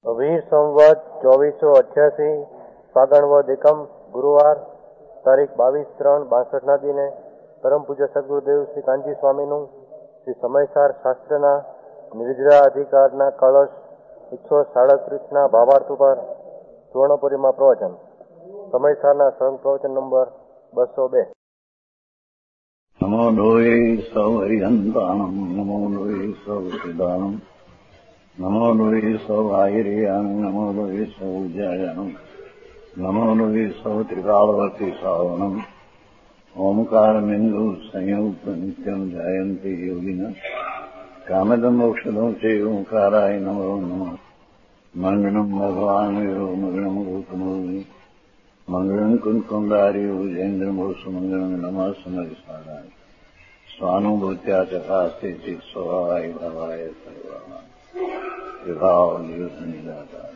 વીર સંવત 2488 ફાગણ વદ એકમ ગુરુવાર તારીખ 22/3/62 દિને પરમ પૂજ્ય સદગુરુદેવ શ્રી કાંજી સ્વામીનું શ્રી સમયસાર શાસ્ત્રના નિર્જરા અધિકારના કળશ 137ના ભાવાર્થ ઉપર સુવર્ણપુરીમાં પ્રવચન. સમયસારના સંઘ પ્રવચન નંબર 202. નમો લોહી સૌ હરિહંતાણમ નમો લોહી સૌ સિદ્ધાણમ નમો લોહી સૌ આયર્યામ નમો લોહી સૌ જયામ નમો લોહી સૌ ત્રિકાળવતી શ્રાવણમ ઓમકારમિંદુ સંયુક્ત નિત્યમ જયંતી યોગિના કામદમ મોક્ષદમ છે ઓંકારાય નમો નમઃ. મંગળમ ભગવાન વીરો મંગળમ ગૌતમોની મંગળમ કુંકુંડાર્યો જૈન્દ્રમોષ મંગળમ નમઃ સમયસારાય સ્વાનુભૂત્યા ચકાસ્તે ચિત સ્વભાવાય ભાવાય સર્વા વિભાવ નિયુદ્ધની દાતા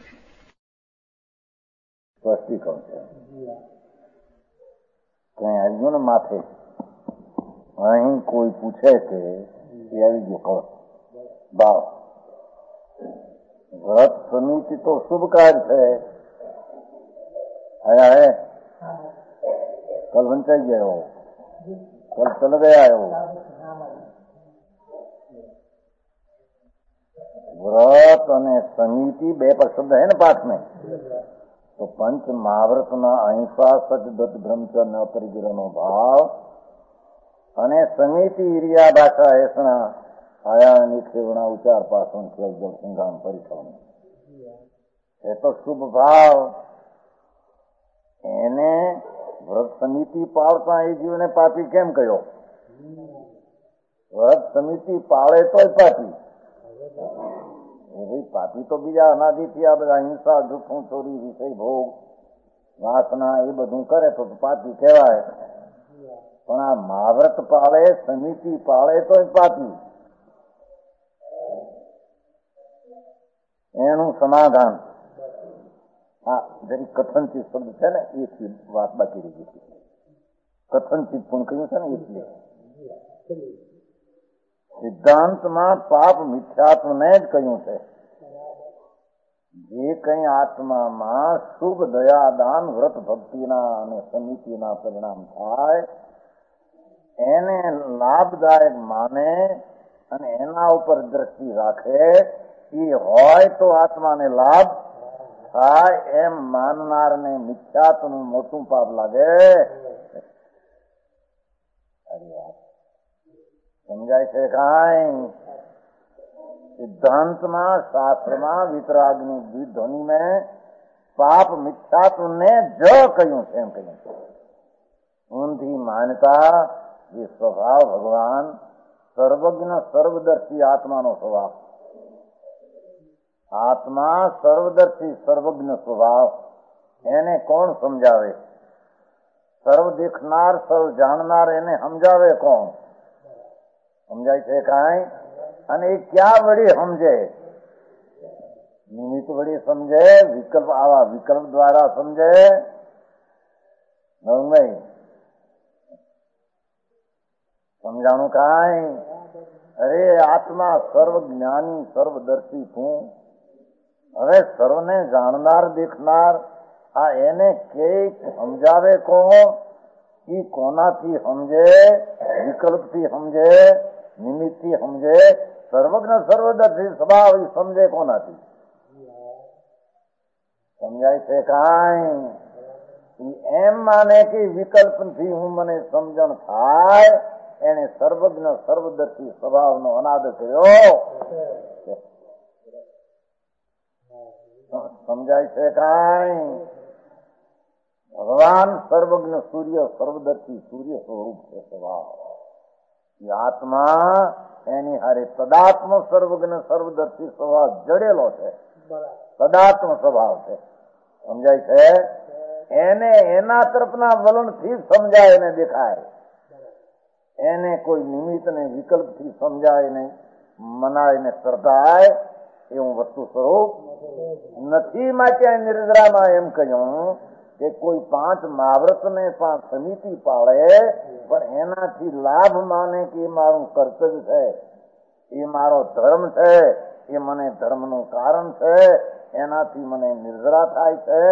સ્પષ્ટીકરણ છે. કઈ આવ્યું ને માથે અહીં કોઈ પૂછે કે આવી ગયો કળ ભાવ વ્રત સમિતિ તો શુભ કાર્ય છે. आया है कल वंचाई गया हो, कल चल गया हो. व्रत અને સમિતિ બે પર શબ્દ है ना पाठ में, तो पंच महाव्रत ना अहिंसा सच दत्त ब्रह्मचर्य न परिग्रह नो भाव અને સમિતિ ઈરિયા ભાષા એસણા આયા નિક્ષેવણા ઉચ્ચાર પાસણ ખેલ જળ સંગામ પરિક્રમ એ તો શુભ ભાવ. એને વ્રત સમિતિ પાળતા એ જીવને પાપી કેમ કહ્યો? વ્રત સમિતિ પાળે તો પાપી. ભાઈ પાપી તો બીજા અનાદિથી આ બધા હિંસા જૂઠું ચોરી વિષય ભોગ વાસના એ બધું કરે તો પાપી કહેવાય. પણ આ મહાવ્રત પાળે સમિતિ પાળે તો પાપી. એનું સમાધાન હા જરી કથનચિત શબ્દ છે ને એથી વાત બાકી રહી ગઈ. કથનચિત પણ કહ્યું છે ને એટલે સિદ્ધાંતમાં પાપ મિથ્યાત્વને જ કહ્યું છે. જે કઈ આત્મામાં શુભ દયાદાન વ્રત ભક્તિના અને સમિતિના પરિણામ થાય એને લાભદાયક માને અને એના ઉપર દ્રષ્ટિ રાખે એ હોય તો આત્માને લાભ થાય એમ માનનાર ને મિથ્યાત્વનું મોટું પાપ લાગે. સમજાય છે કાંઈ? સિદ્ધાંતમાં શાસ્ત્રમાં વિતરાગની દ્વિધ્વનિ में પાપ મિથ્યાત્વ ને જ કહ્યું છે એમ કહ્યું છે. ઊંધી માન્યતા એ સ્વભાવ ભગવાન સર્વજ્ઞ સર્વદર્શી આત્માનો સ્વભાવ. આત્મા સર્વદર્શી સર્વજ્ઞ સ્વભાવ એને કોણ સમજાવે? સર્વ દેખનાર સર્વ જાણનાર એને સમજાવે કોણ? સમજાય છે કાંઈ? અને એ ક્યાં વળી સમજે? નિમિત્ત વળી સમજે? વિકલ્પ આવા વિકલ્પ દ્વારા સમજે? નહીં સમજાણું કાંઈ? અરે આત્મા સર્વ જ્ઞાની સર્વદર્શી છું. હવે સર્વને જાણનાર દેખનાર આ એને કે સમજાવે કોણ? ઈ કોનાથી સમજે? વિકલ્પથી સમજે? નિમિત્તથી સમજે? સર્વજ્ઞ સર્વદર્શી સ્વભાવ ઈ સમજે કોનાથી? સમજાય છે કાંઈ? ઈ એમ માને કે વિકલ્પથી હું મને સમજણ થાય એને સર્વજ્ઞ સર્વદર્શી સ્વભાવનો અનાદર કર્યો. સમજાય છે કાંઈ? ભગવાન સર્વજ્ઞ સૂર્ય સર્વદર્શી સૂર્ય સ્વરૂપ છે સ્વભાવ. આત્મા એની હારે તદાત્મ સર્વજ્ઞ સર્વદર્શી સ્વભાવ જડેલો છે. તદાત્મ સ્વભાવ છે. સમજાય છે? એને એના તરફના વલણથી સમજાય ને દેખાય. એને કોઈ નિમિત્ત ને વિકલ્પથી સમજાય ને મનાય ને શ્રદ્ધાય એવું વસ્તુ સ્વરૂપ નથી. માટે નિર્જરામાં એમ કહ્યું કે કોઈ પાંચ મહાવ્રત ને પાંચ સમિતિ પાળે પણ એનાથી લાભ માને કે એ મારું કર્તવ્ય છે, એ મારો ધર્મ છે, એ મને ધર્મનું કારણ છે, એનાથી મને નિર્જરા થાય છે.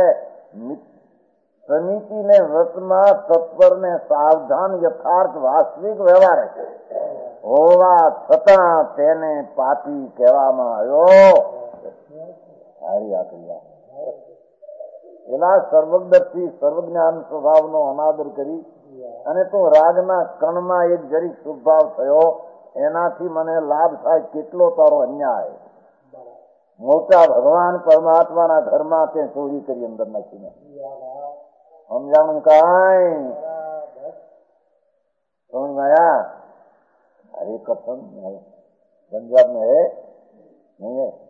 સમિતિને વ્રતમાં તત્પર ને સાવધાન યથાર્થ વાસ્તવિક વ્યવહાર હોવા છતાં તેને પાપી કહેવામાં આવ્યો. સારી આ ક્રિયા એના સર્વદર્શી સર્વજ્ઞાન સ્વભાવનો અનાદર કરી અને તું રાગના કણમાં એક જરી શુભભાવ થયો, એનાથી મને લાભ થાય કેટલો તારો અન્યાય. મોટા ભગવાન પરમાત્માના ઘરમાં તે ચોરી કરી અંદર નાખીને સમજાણું કાંઈ સમજ આયા? અરે કથન પંજાબ में है नहीं है?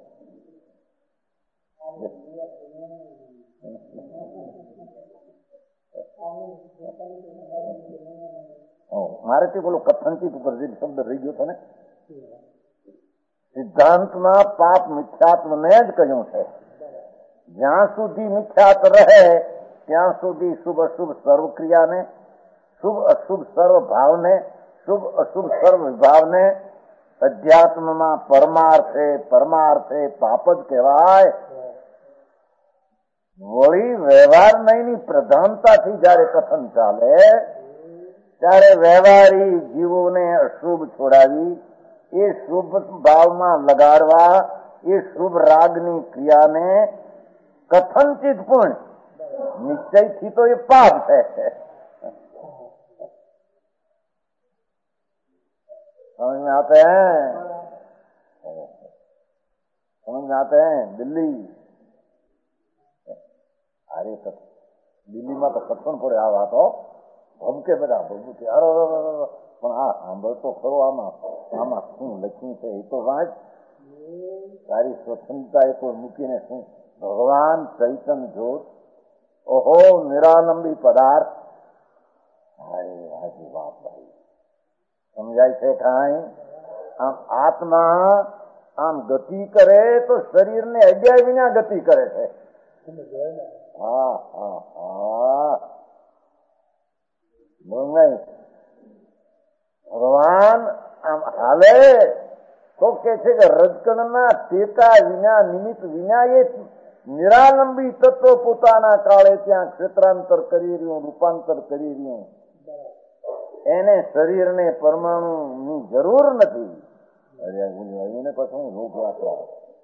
મારેથી બોલો કથનચિત ઉપર જે શબ્દ રહી ગયો હતો ને, સિદ્ધાંતમાં પાપ મિથ્યાત્વને જ કહ્યું છે. જ્યાં સુધી મિથ્યાત રહે ત્યાં સુધી શુભ અશુભ સર્વ ક્રિયાને, શુભ અશુભ સર્વ ભાવને, શુભ અશુભ સર્વ વિભાવને અધ્યાત્મમાં પરમાર્થે પાપ જ કહેવાય. વળી વ્યવહાર નહીની પ્રધાનતાથી જયારે કથન ચાલે ત્યારે વ્યવહારી જીવોને અશુભ છોડાવી એ શુભ ભાવમાં લગાડવા, એ શુભ રાગની ક્રિયાને કથનચિત પૂર્ણ નિશ્ચયથી તો એ પાપ છે. समझ में आते हैं? दिल्ली अरे દિલ્હીમાં તો કથન પડે આ વાતો ભમકે બધા ભમકે. પણ આ સાંભળતો ખરો આમાં શું લખ્યું છે એ તો વાંચ. તારી સ્વતંત્રતા એ તો મૂકીને શું ભગવાન ચૈતન્ય જ્યોત, ઓહો નિરાલંબી પદાર્થ. અરે હાજી વાત ભાઈ સમજાય છે કાંઈ? આમ આત્મા આમ ગતિ કરે તો શરીરને અડ્યા વિના ગતિ કરે છે. હા હા હા ભગવાન આમ હાલે તો કે છે કે રજકણના ટેકા વિના, નિમિત્ત વિના એ નિરાલંબી તત્વ પોતાના કાળે ત્યાં ક્ષેત્રાંતર કરી રહ્યું, રૂપાંતર કરી રહ્યું. એને શરીરને પરમાણુ ની જરૂર નથી. અરે એને પછી રોગ રાખવા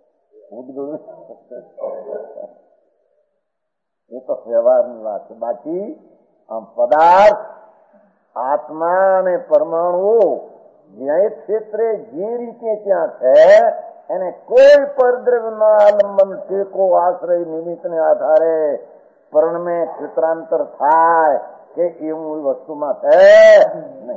એ તો વ્યવહારની વાત છે. બાકી આમ પદાર્થ આત્મા અને પરમાણુઓ જે ક્ષેત્રે જે રીતે ત્યાં છે એને કોઈ પરદ્રવ્યનો આલંબન, ટેકો, આશ્રય, નિમિત્તને આધારે પરણમે ક્ષેત્રાંતર થાય કે એવું વસ્તુમાં છે નહીં.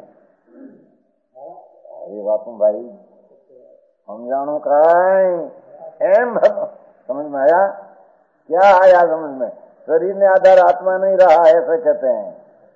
એ વાતું ભાઈ સમજાણું કાંઈ? એમ समझ में आया? क्या आया समझ में? शरीर ने आधार आत्मा नहीं रहा ऐसे कहते हैं.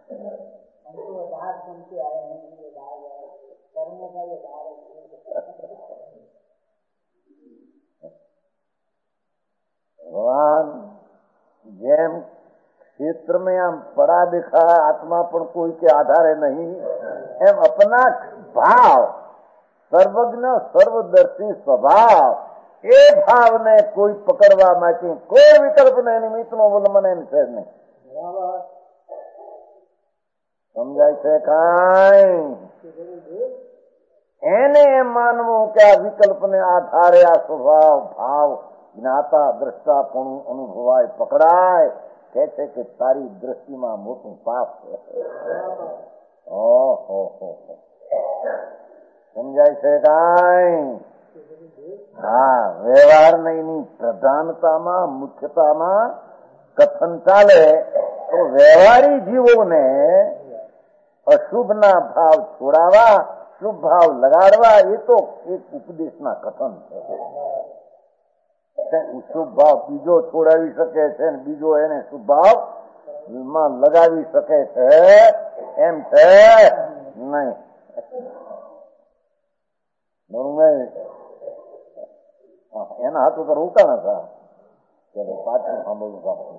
भगवान જેમ क्षेत्र में आम पड़ा दिखा आत्मा पर कोई के आधारे नहीं, एम अपना भाव सर्वज्ञ सर्वदर्शी स्वभाव એ ભાવને કોઈ પકડવા માટે કોઈ વિકલ્પ ને નિમિત્ત નો અવલંબન એમ છે નહીં. સમજાય છે કાંઈ? એને એમ માનવું કે આ વિકલ્પને આધારે આ સ્વભાવ ભાવ જ્ઞાતા દ્રષ્ટા પણ અનુભવાય, પકડાય, કે છે કે તારી દ્રષ્ટિમાં મોટું પાપ છે. ઓહો સમજાય છે કાંઈ? હા, વ્યવહાર નહીની પ્રધાનતામાં, મુખ્યતામાં કથન ચાલે તો વ્યવહારી જીવોને અશુભના ભાવ છોડાવવા, શુભ ભાવ લગાડવા એ તો એક ઉપદેશના કથન છે. શુભ ભાવ બીજો છોડાવી શકે છે અને બીજો એને શુભ ભાવ માં લગાવી શકે છે એમ છે નહીં. એના હાથો તો રોકાણ હતા પાછું સાંભળવું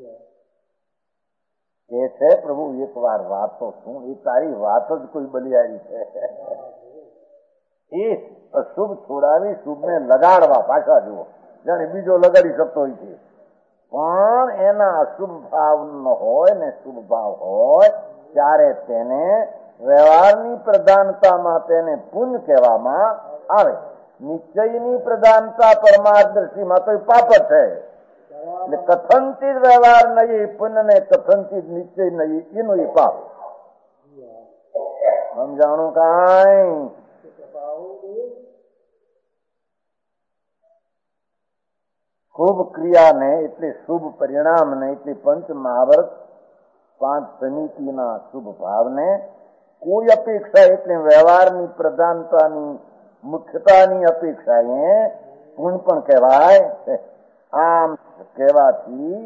કે છે પ્રભુ એક વાર વાત તો શું, એ તારી વાત જ કોઈ બલિયારી છે. એ અશુભ છોડાવી શુભને લગાડવા પાછા જુઓ જાણે બીજો લગાડી શકતો હોય છે. પણ એના અશુભ ભાવ ન હોય ને શુભ ભાવ હોય ત્યારે તેને વ્યવહારની પ્રધાનતામાં તેને પુણ્ય કહેવામાં આવે. નિશ્ચયની પ્રધાનતા પરમાર્થદર્શીમાં તો પાપ છે. એટલે કથનથી વ્યવહાર નહીં પુણ્ય ને કથનથી નિશ્ચય નહીં એનું એ પાપ. સમજાણું કાંઈ? શુભ ક્રિયાને એટલે શુભ પરિણામને એટલે પંચ મહાવર્ત 5 સમિતિના શુભ ભાવને કોઈ અપેક્ષા એટલે વ્યવહારની પ્રધાનતાની મુખ્યતાની અપેક્ષા એ પુણ્ય પણ કહેવાય. આમ કહેવાથી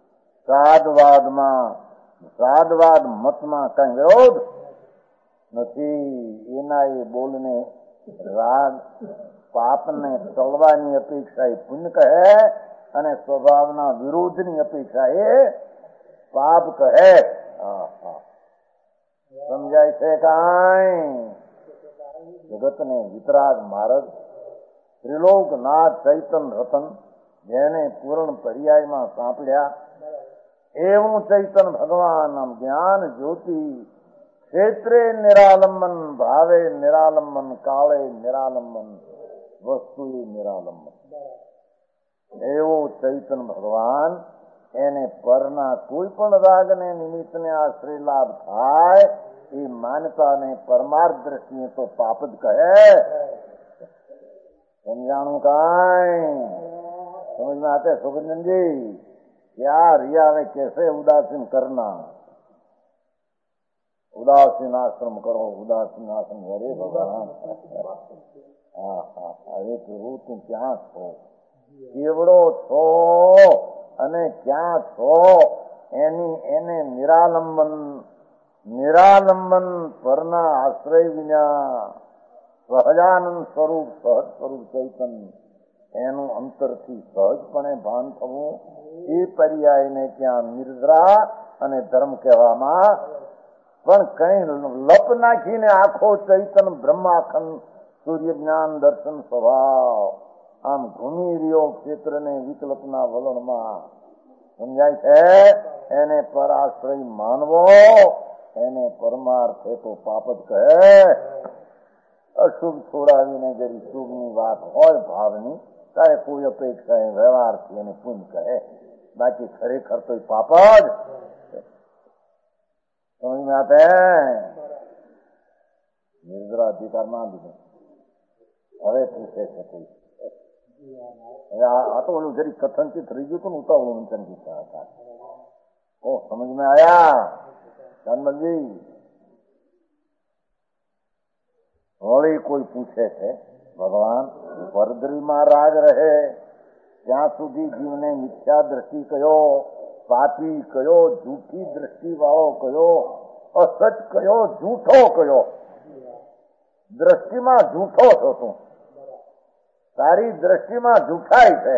સાદવાદ મતમાં કઈ વિરોધ નથી. એના એ બોલને રાગ પાપને ટળવાની અપેક્ષા એ પુણ્ય કહે અને સ્વભાવના વિરોધની અપેક્ષા એ પાપ કહે. સમજાય છે કાંઈ? જગતને વિતરાગ માર્ગ ત્રિલોકનાથ ચૈતન રતન જેને પૂર્ણ પર્યાયમાં સાંપડ્યા એવું ચૈતન ભગવાન જ્ઞાન જ્યોતિ ક્ષેત્રે નિરાલંબન ભાવે નિરાલંબન કાળે નિરાલંબન વસ્તુએ નિરાલંબન એવો ચૈતન ભગવાન એને પરના કોઈ પણ રાગને નિમિત્તને આશ્રય લાભ થાય એ માનતાને પરમાર્થ દ્રષ્ટિએ તો પાપ જ કહે. સમજાણું કાંઈ? समझ में आते सुखनंदन जी? क्या रिया में कैसे उदासीन करना, उदासीन आश्रम करो, उदासीन आश्रम अरे भगवान अरे प्रभु તું ક્યાં છો, કેવડો છો અને ક્યાં છો એની એને નિરાલંબન પરના આશ્રય વિના સહજાનંદ સ્વરૂપ સહજ સ્વરૂપ ચૈતન એનું અંતરથી સહજપણે ભાન થવું એ પર્યાયને ત્યાં નિર્દ્રા અને ધર્મ કહેવામાં. પણ કઈ લપ નાખીને આખો ચૈતન બ્રહ્માખંડ સૂર્ય જ્ઞાન દર્શન સ્વભાવ આમ ઘૂમી રહ્યો ક્ષેત્રને વિકલ્પના વલણમાં. સમજાય છે? એને પરાશ્રય માનવો એને પરમાર્થ તો પાપ જ કહે. અશુભ છોડાવીને જરી શુભની વાત હોય ભાવની ત્યારે કોઈ અપેક્ષા એ વ્યવહારથી એને પુણ્ય કહે, બાકી ખરેખર તો પાપ જ. સમજ में आते हैं? નિર્દ્રા અધિકાર ના દીધો. હવે પૂછે છે કોઈ આ તો ઓલું જરી કથનથી થઈ ગયું હતું ને ઉતાવળું મંચન કીધા હતા. ઓ સમજ में आया જાનમલજી? હવે કોઈ પૂછે છે ભગવાન વરદરીમાં રાગ રહે ત્યાં સુધી જીવને મિથ્યા દ્રષ્ટિ કયો, પાપી કયો, જૂઠી દ્રષ્ટિ વાળો કયો, અસત કયો, જૂઠો કયો? દ્રષ્ટિમાં જૂઠો છો તું, તારી દ્રષ્ટિમાં જૂઠાઈ છે.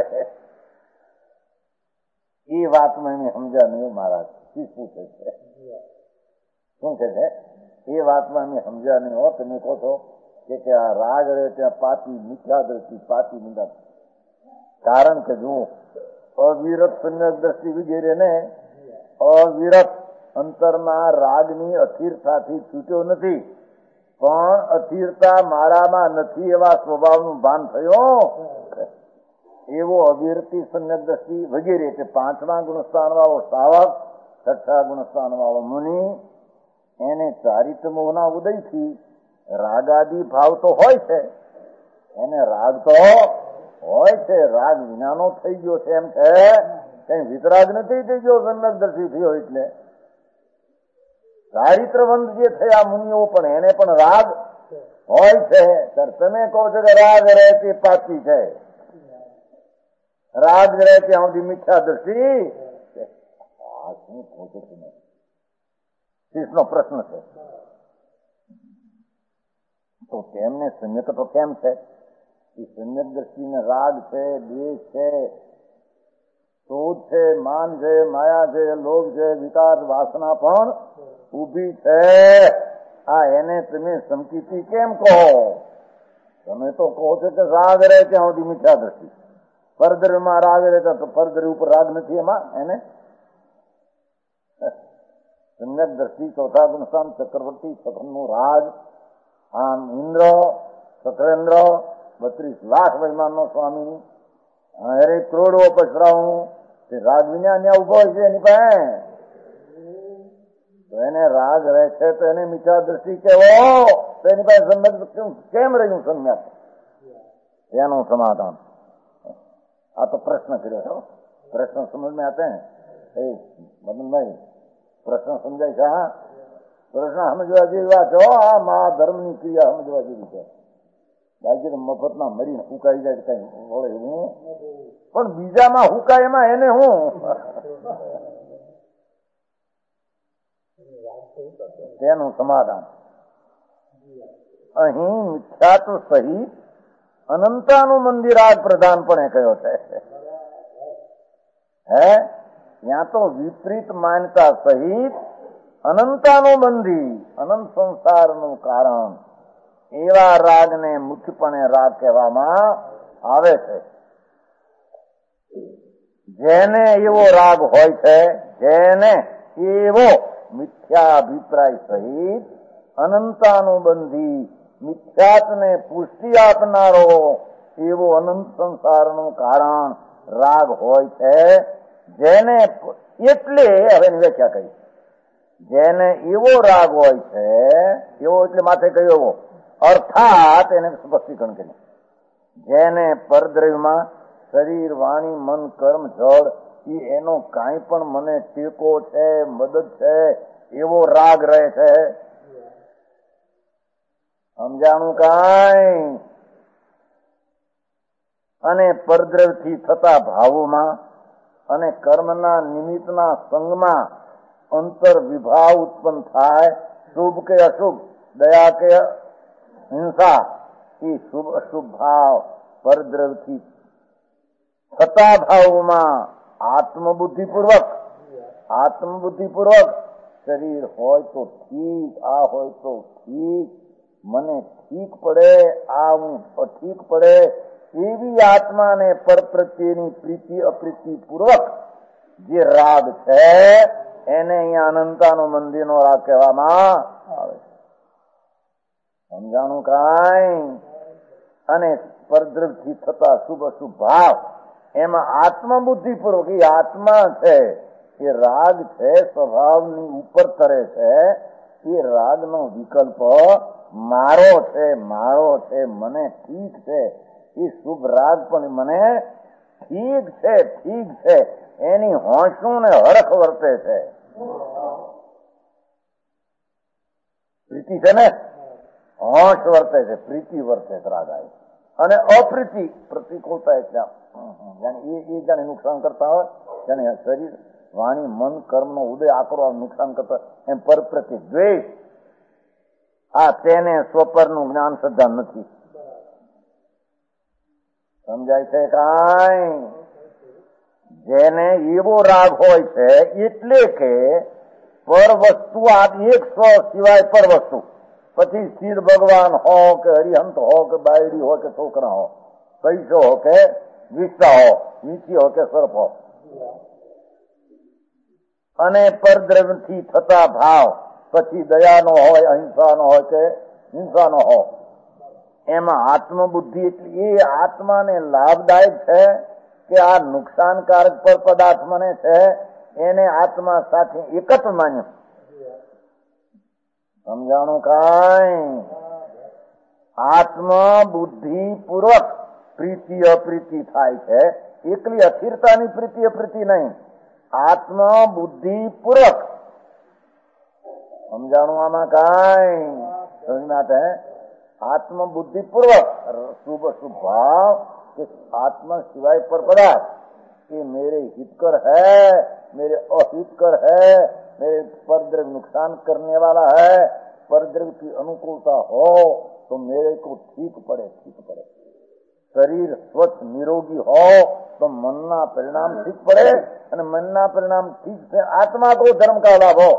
એ વાતમાં એને સમજ્યા નહીં મહારાજ. શી પૂછે છે? શું કે છે? એ વાતમાં અમે સમજ્યા નહીં હો. તમે કહો છો કે આ રાગ રહે ત્યાં પાપી મિથ્યા દ્રષ્ટિ, પાપી નિંદા. કારણ કે જો અવિરત સમ્યક દ્રષ્ટિ વગેરે ને અવિરત અંતરના રાગની અસ્થિરતાથી છૂટ્યો નથી, પણ અસ્થિરતા મારામાં નથી એવા સ્વભાવનું ભાન થયો એવો અવિરતી સમ્યક દ્રષ્ટિ વગેરે એટલે 5મા ગુણસ્થાન વાળો સાવક, 6ઠ્ઠા ગુણસ્થાન વાળો મુનિ એને ચારિત્ર મોહના ઉદયથી રાગાદી ભાવ તો હોય છે, એને રાગ તો હોય છે, રાગ વિનાનો થઈ ગયો છે એમ છે, કઈ વિતરાગ નથી થઈ ગયો સમ્યક દ્રષ્ટિ થયો. એટલે ચારિત્રવંત જે થયા મુનિઓ પણ એને પણ રાગ હોય છે. ત્યારે તમે કહો છો કે રાગ રહે તે પાપી છે, રાગ રહે ત્યાં સુધી મિથ્યા દ્રષ્ટિ. શું કહો છો તમે? શીશનો પ્રશ્ન છે. તો તેમને સમ્યક તો કેમ છે? એ સમ્યક દ્રષ્ટિને રાગ છે, દ્વેષ છે, ક્રોધ છે, માન છે, માયા છે, લોભ છે, વિકાર વાસના પણ ઉભી છે. આ એને તમે સંકિતિ કેમ કહો? તમે તો કહો છો કે રાગ રહે ત્યાં સુધી મિથ્યા દ્રષ્ટિ, પરદ્રવ્યમાં રાગ રહેતા તો પરદ્રવ્ય ઉપર રાગ નથી એમાં એને સમ્યક દ્રષ્ટિ ચોથા ગુણસ્થાન ચક્રવર્તી સખનનું રાજ આમ ઇન્દ્ર સકરેન્દ્ર 32 લાખ વૈમાનનો સ્વામી અરે કરોડો પસરાવું તે રાગ વિના ત્યાં ઉભો છે એની પાસે તો એને રાગ રહે છે તો એને મિથ્યા દ્રષ્ટિ કેવો તો એની પાસે સમ્યક કેમ રહ્યું સમ્યક એનું સમાધાન આ તો પ્રશ્ન કર્યો છો પ્રશ્ન સમજ में आते हैं મદન ભાઈ પ્રશ્ન સમજાય છે હા પ્રશ્ન સમજવા જેવી વાત હો આ મહાધર્મની ક્રિયા સમજવા જેવી છે બાકી તો મફતમાં મરીને હુકાઈ જાય કઈ વળે હું પણ બીજામાં હુકાય એમાં એને હું તેનું સમાધાન અહીં મિથ્યાત્વ સહિત અનંતાનું મંદિર આજ પ્રધાનપણે કયો છે હે ત્યાં તો વિપરીત માન્યતા સહિત અનંતાનું બંધી અનંત સંસારનું કારણ એવા રાગને મુખ્યપણે રાગ કહેવામાં આવે છે જેને એવો રાગ હોય છે જેને એવો મિથ્યાભિપ્રાય સહિત અનંતાનું બંધી મિથ્યાત્વને પુષ્ટિ આપનારો એવો અનંત સંસારનું કારણ રાગ હોય છે જેને એટલે હવે વ્યાખ્યા કરી જેને એવો રાગ હોય છે એવો એટલે માથે કયો એવો અર્થાત એને સ્પષ્ટીકરણ કર્યું જેને પરદ્રવ્યમાં શરીર વાણી મન કર્મ જળ એનો કાંઈ પણ મને ટેકો છે મદદ છે એવો રાગ રહે છે સમજાણું કાંઈ અને પરદ્રવ્યથી થતા ભાવોમાં અને કર્મના નિમિત્તના સંગમાં અંતર વિભાવ ઉત્પન્ન થાય શુભ કે અશુભ દયા કે હિંસા એ શુભ અશુભ ભાવ પરદ્રવ્યથી થતા ભાવોમાં આત્મબુદ્ધિપૂર્વક શરીર હોય તો ઠીક આ હોય તો ઠીક મને ઠીક પડે આ હું ઠીક પડે એવી આત્માને પર પ્રત્યેની પ્રીતિ અપ્રીતિ પૂર્વક જે રાગ છે એને અહીંયા અનંતાનું મંદિરનો રાગ કહેવામાં આવે છે સમજાણું કાંઈ અને પરદ્રવ્યથી થતા શુભ અશુભ ભાવ એમાં આત્મબુદ્ધિપૂર્વક એ આત્મા છે એ રાગ છે સ્વભાવની ઉપર તરે છે એ રાગનો વિકલ્પ મારો છે મને ઠીક છે એ શુભ રાગ પણ મને ઠીક છે એની હોંશું ને હરખ વર્તે છે પ્રીતિ છે ને હોંશ વર્તે છે પ્રીતિ વર્તે છે રાગ આવી અને અપ્રીતિ પ્રતિકૂળતા એટલે જાણે નુકસાન કરતા હોય જાણે શરીર વાણી મન કર્મ નો ઉદય આકરો નુકસાન કરતા એમ પર પ્રતિ દ્વેષ આ તેને સ્વપરનું જ્ઞાન શ્રદ્ધા નથી સમજાય છે કાંઈ જેને એવો રાગ હોય છે એટલે કે પર વસ્તુ આ એક સ્વ સિવાય પર વસ્તુ પછી સ્થિર ભગવાન હો કે હરિહંત હો કે બાયડી હો કે છોકરા હો પૈસો હો કે વિસ્તા હો નીચી હો કે સર્પ હો અને પરદ્રવ્યથી થતા ભાવ પછી દયાનો હોય અહિંસાનો હોય કે હિંસાનો હોય એમાં આત્મબુદ્ધિ એટલે એ આત્માને લાભદાયક છે કે આ નુકસાનકારક પર પદાર્થ મને છે એને આત્મા સાથે એક જ માન્યું સમજાણું કાંઈ આત્મા બુદ્ધિ પૂર્વક પ્રીતિ અપ્રીતિ થાય છે એકલી અસ્થિરતાની પ્રીતિ અપ્રીતિ નહીં આત્મા બુદ્ધિ પૂર્વક સમજાણું આમાં કાંઈ સમજાત હે आत्मबुद्धि पूर्वक शुभ शुभ भाव कि आत्मा सिवाय पर पदार्थ ये मेरे हितकर है मेरे अहितकर है मेरे परद्रव्य नुकसान करने वाला है परद्रव्य की अनुकूलता हो तो मेरे को ठीक पड़े शरीर स्वच्छ निरोगी हो तो मनना परिणाम ठीक पड़े और मनना परिणाम ठीक से आत्मा को धर्म का लाभ हो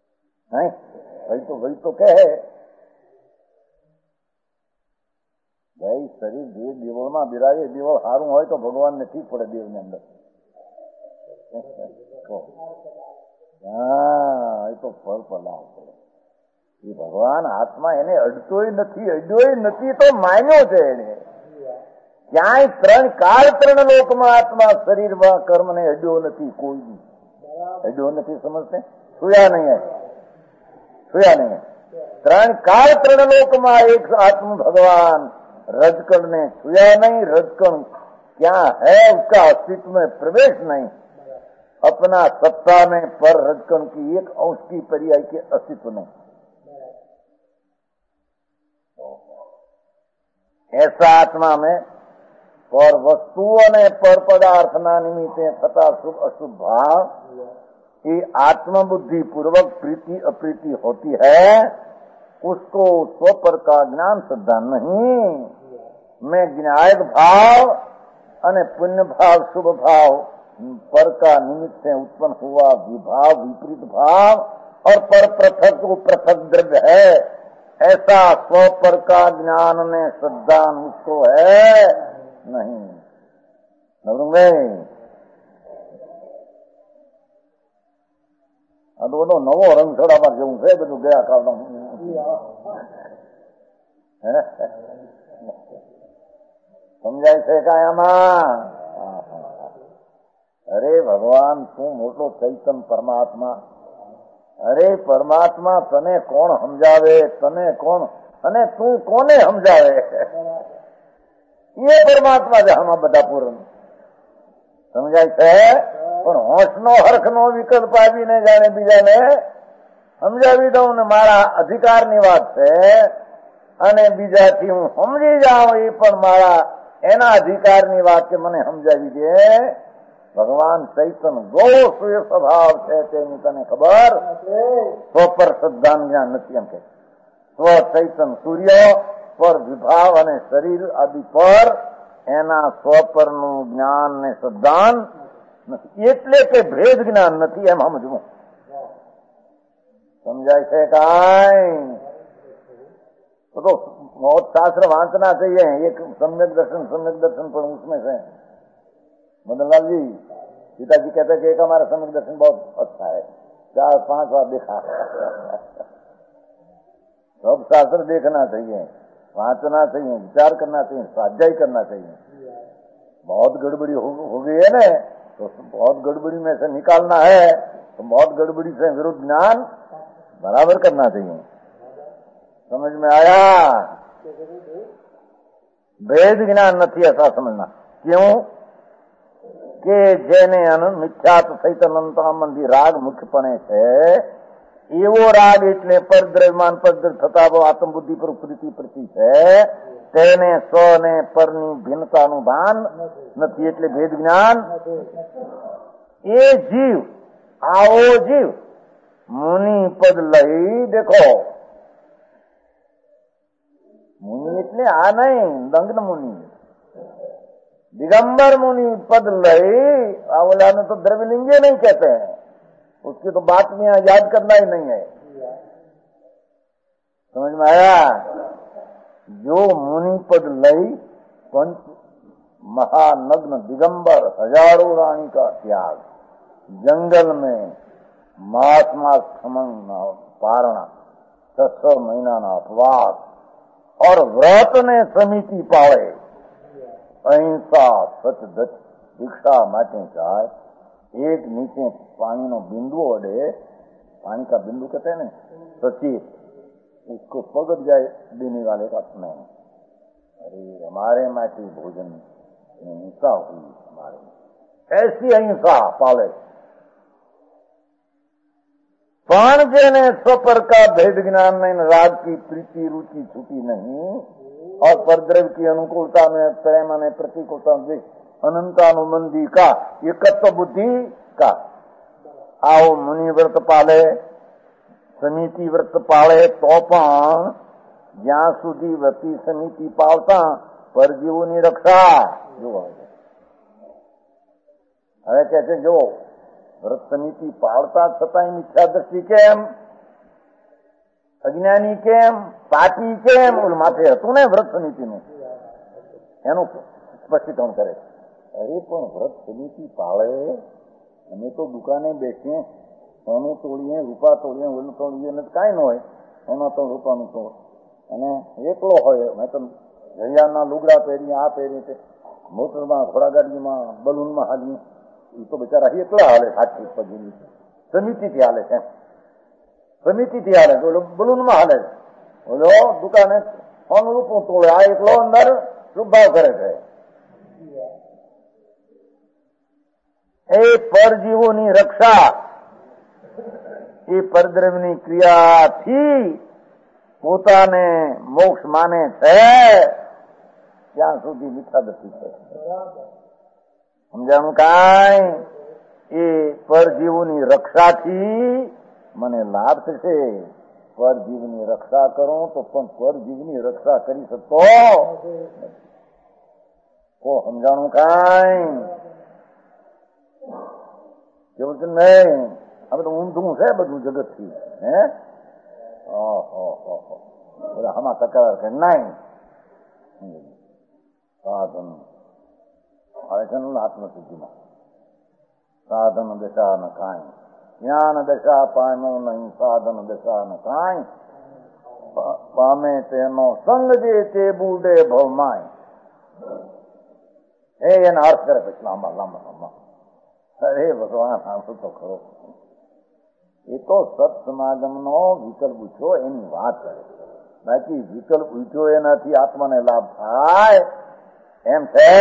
वही तो कहे ભાઈ શરીર જે દેવળમાં બિરાજે દેવળ સારું હોય તો ભગવાનને ઠીક પડે દેવની અંદર. હા, એ તો ફળ પલાવ પડે. એ ભગવાન આત્મા એને અડતોય નથી તો માન્યો છે એને. ક્યાંય ત્રણ કાળ ત્રણ લોકમાં આત્મા શરીરમાં કર્મને અડ્યો નથી, કોઈ બી અડ્યો નથી. સમજते સુયા નહીં. ત્રણ કાળ ત્રણ લોકમાં એક आत्म भगवान रजकण ने छुया नहीं. रजकण क्या है उसका अस्तित्व में प्रवेश नहीं. अपना सत्ता में पर रजकण की एक अंश की पर्याय के अस्तित्व नहीं. ऐसा आत्मा में पर वस्तुओं ने पर पदार्थना निमित्ते तथा शुभ अशुभ भाव ये आत्मबुद्धि पूर्वक प्रीति अप्रीति होती है. उसको स्वपर का ज्ञान श्रद्धा नहीं. मैं ज्ञायक भाव અને પુણ્ય ભાવ શુભ ભાવ पर का निमित्त से उत्पन्न हुआ विभाव विपरीत भाव और पर पृथक को पृथक द्रव्य है. ऐसा स्व पर का ज्ञान ने श्रद्धा मुझको है नहीं. આ તો બધો નવો રંગ ચડાવવા જેવું છે બધું ગયા કાળનું. સમજાય છે કાયામાં? અરે ભગવાન તું મોટો ચૈતન પરમાત્મા. અરે પરમાત્મા તને કોણ સમજાવે? તને કોણ અને તું કોને સમજાવે? એ પરમાત્મા છે આમાં બધા પૂર્ણ. સમજાય છે? પણ હોશનો હરખનો વિકલ્પ આવીને જાણે બીજાને સમજાવી દઉં ને મારા અધિકારની વાત છે અને બીજાથી હું સમજી જાઉં એ પણ મારા એના અધિકારની વાત કે મને સમજાવી દે. ભગવાન ચૈતન ગૌ સૂર્ય સ્વભાવ છે તેની તને ખબર? સ્વ પર શ્રદ્ધાનું જ્ઞાન નથી એમ કે. સ્વ ચૈતન સૂર્ય પર વિભાવ અને શરીર આદિ પર એના સ્વ પરનું જ્ઞાન ને શ્રદ્ધાન નથી. એટલે કે ભેદ જ્ઞાન નથી એમ સમજવું. समझाए से काई तो बहुत शास्त्र वांचना चाहिए. एक सम्यक दर्शन पर उसमें से मदनलाल जी पिताजी कहते हैं कि एक हमारा सम्यक दर्शन बहुत अच्छा है, 4-5 बार देखा. सब शास्त्र देखना चाहिए, वांचना चाहिए, विचार करना चाहिए, स्वाध्याय करना चाहिए. बहुत गड़बड़ी हो गई है ना, तो बहुत गड़बड़ी में से निकालना है तो बहुत गड़बड़ी से विरुद्ध ज्ञान बराबर करना चाहिए. समझ में आया? भेद ज्ञान नहीं ऐसा समझना. क्यों કે જેને મિથ્યાત સહિત અનંતામંદી રાગ મુખ્યપણે છે એવો રાગ એટલે પરદ્રવ્યમાન પરદ્રવ્ય થતા આત્મબુદ્ધિ પર પ્રીતિ પ્રતિ છે તેને સ્વ ને પરની ભિન્નતાનું ભાન નથી એટલે ભેદ જ્ઞાન. એ જીવ આવો જીવ મુનિ પદ લઈ દેખો. મુનિ એટલે આ નહીં દંગ્ન મુનિ, दिगंबर मुनि पद लई आवला में तो द्रव्यलिंगे नहीं कहते हैं, उसकी तो बात में याद करना ही नहीं है. समझ में आया? जो मुनि पद लई पंच महानग्न दिगंबर हजारों रानी का त्याग, जंगल में मास खमन पारणा, 6 महीना ना उपवास और व्रत ने समिति पावे, अहिंसा सच दच दीक्षा माटे चाहे. एक नीचे पानी नो बिंदु अड़े, पानी का बिंदु कहते हैं ना सचिव, उसको पगड़ जाए देने वाले का स्नेह. अरे हमारे माटी भोजन में हिंसा हुई, हमारे ऐसी अहिंसा पाले. पण जेने स्वपर का भेद ज्ञान नहीं, राग की प्रीति रुचि छूटी नहीं और परद्रव्य की अनुकूलता में प्रेम ने प्रतिकूलता में अनंतानुबंधी का एकत्व बुद्धि का. आओ मुनि व्रत पाले, समिति व्रत पाले तो पण ज्यां सुधी व्रती समिति पावता परजीवोनी रक्षा जो હવે કહે છે જો વ્રત સમિતિ પાળતા છતાંય મિથ્યા દ્રષ્ટિ કેમ, અજ્ઞાની કેમ, પાપી કેમ? ઓલું માથે હતું ને વ્રત સમિતિનું, એનું સ્પષ્ટીકરણ કરે. અરે પણ વ્રત સમિતિ પાળે, અમે તો દુકાને બેસીએ, સોનું તોડીએ, રૂપા તોડીએ, ઓલું તોડીએ, ને કાંઈ ન હોય, સોના તો રૂપાનું તો, અને એકલો હોય. મેં તો ઘડિયાળના લુગડા પહેરીએ, આ પહેરીએ, તે મોટરમાં, ઘોડાગાડીમાં, બલૂનમાં હાલીએ. એ તો બિચારા એકલા હાલે, સાચી પગી સમિતિથી હાલે છે, સમિતિથી હાલે, તો બલૂનમાં હાલે. ઓલો દુકાને સોનું રૂપું તોડે, આ એકલો અંદર શુભાવ કરે છે. એ પરજીવોની રક્ષા એ પરદ્રવ્યની ક્રિયાથી પોતાને મોક્ષ માને છે ત્યાં સુધી મિથ્યાદૃષ્ટિ છે. સમજાણું કાંઈ? એ પરજીવોની રક્ષાથી મને લાભ થશે. પરજીવની રક્ષા કરું તો પણ પરજીવની રક્ષા કરી શકતો કો. સમજાણું કાંઈ? કેવું છે નહીં? આ બધું ઊંધું છે બધું જગત થી. હે બધા આમાં તકરાર કરે નહીં. સાધન આવે છે ને આત્મસિદ્ધિમાં સાધન દશા ન કાંઈ, જ્ઞાન દશા પામ્યો નહીં, સાધન દશા ન કાંઈ, પામે તેનો સંગ જે તે બુડે ભવમાય. એના અર્થ કરે પછી લાંબા લાંબા લાંબા. અરે ભગવાન આવું તો ખરો. એ તો સત્સમાગમનો વિકલ્પ ઉઠ્યો એની વાત કરે. બાકી વિકલ્પ ઉઠ્યો એનાથી આત્માને લાભ થાય એમ છે.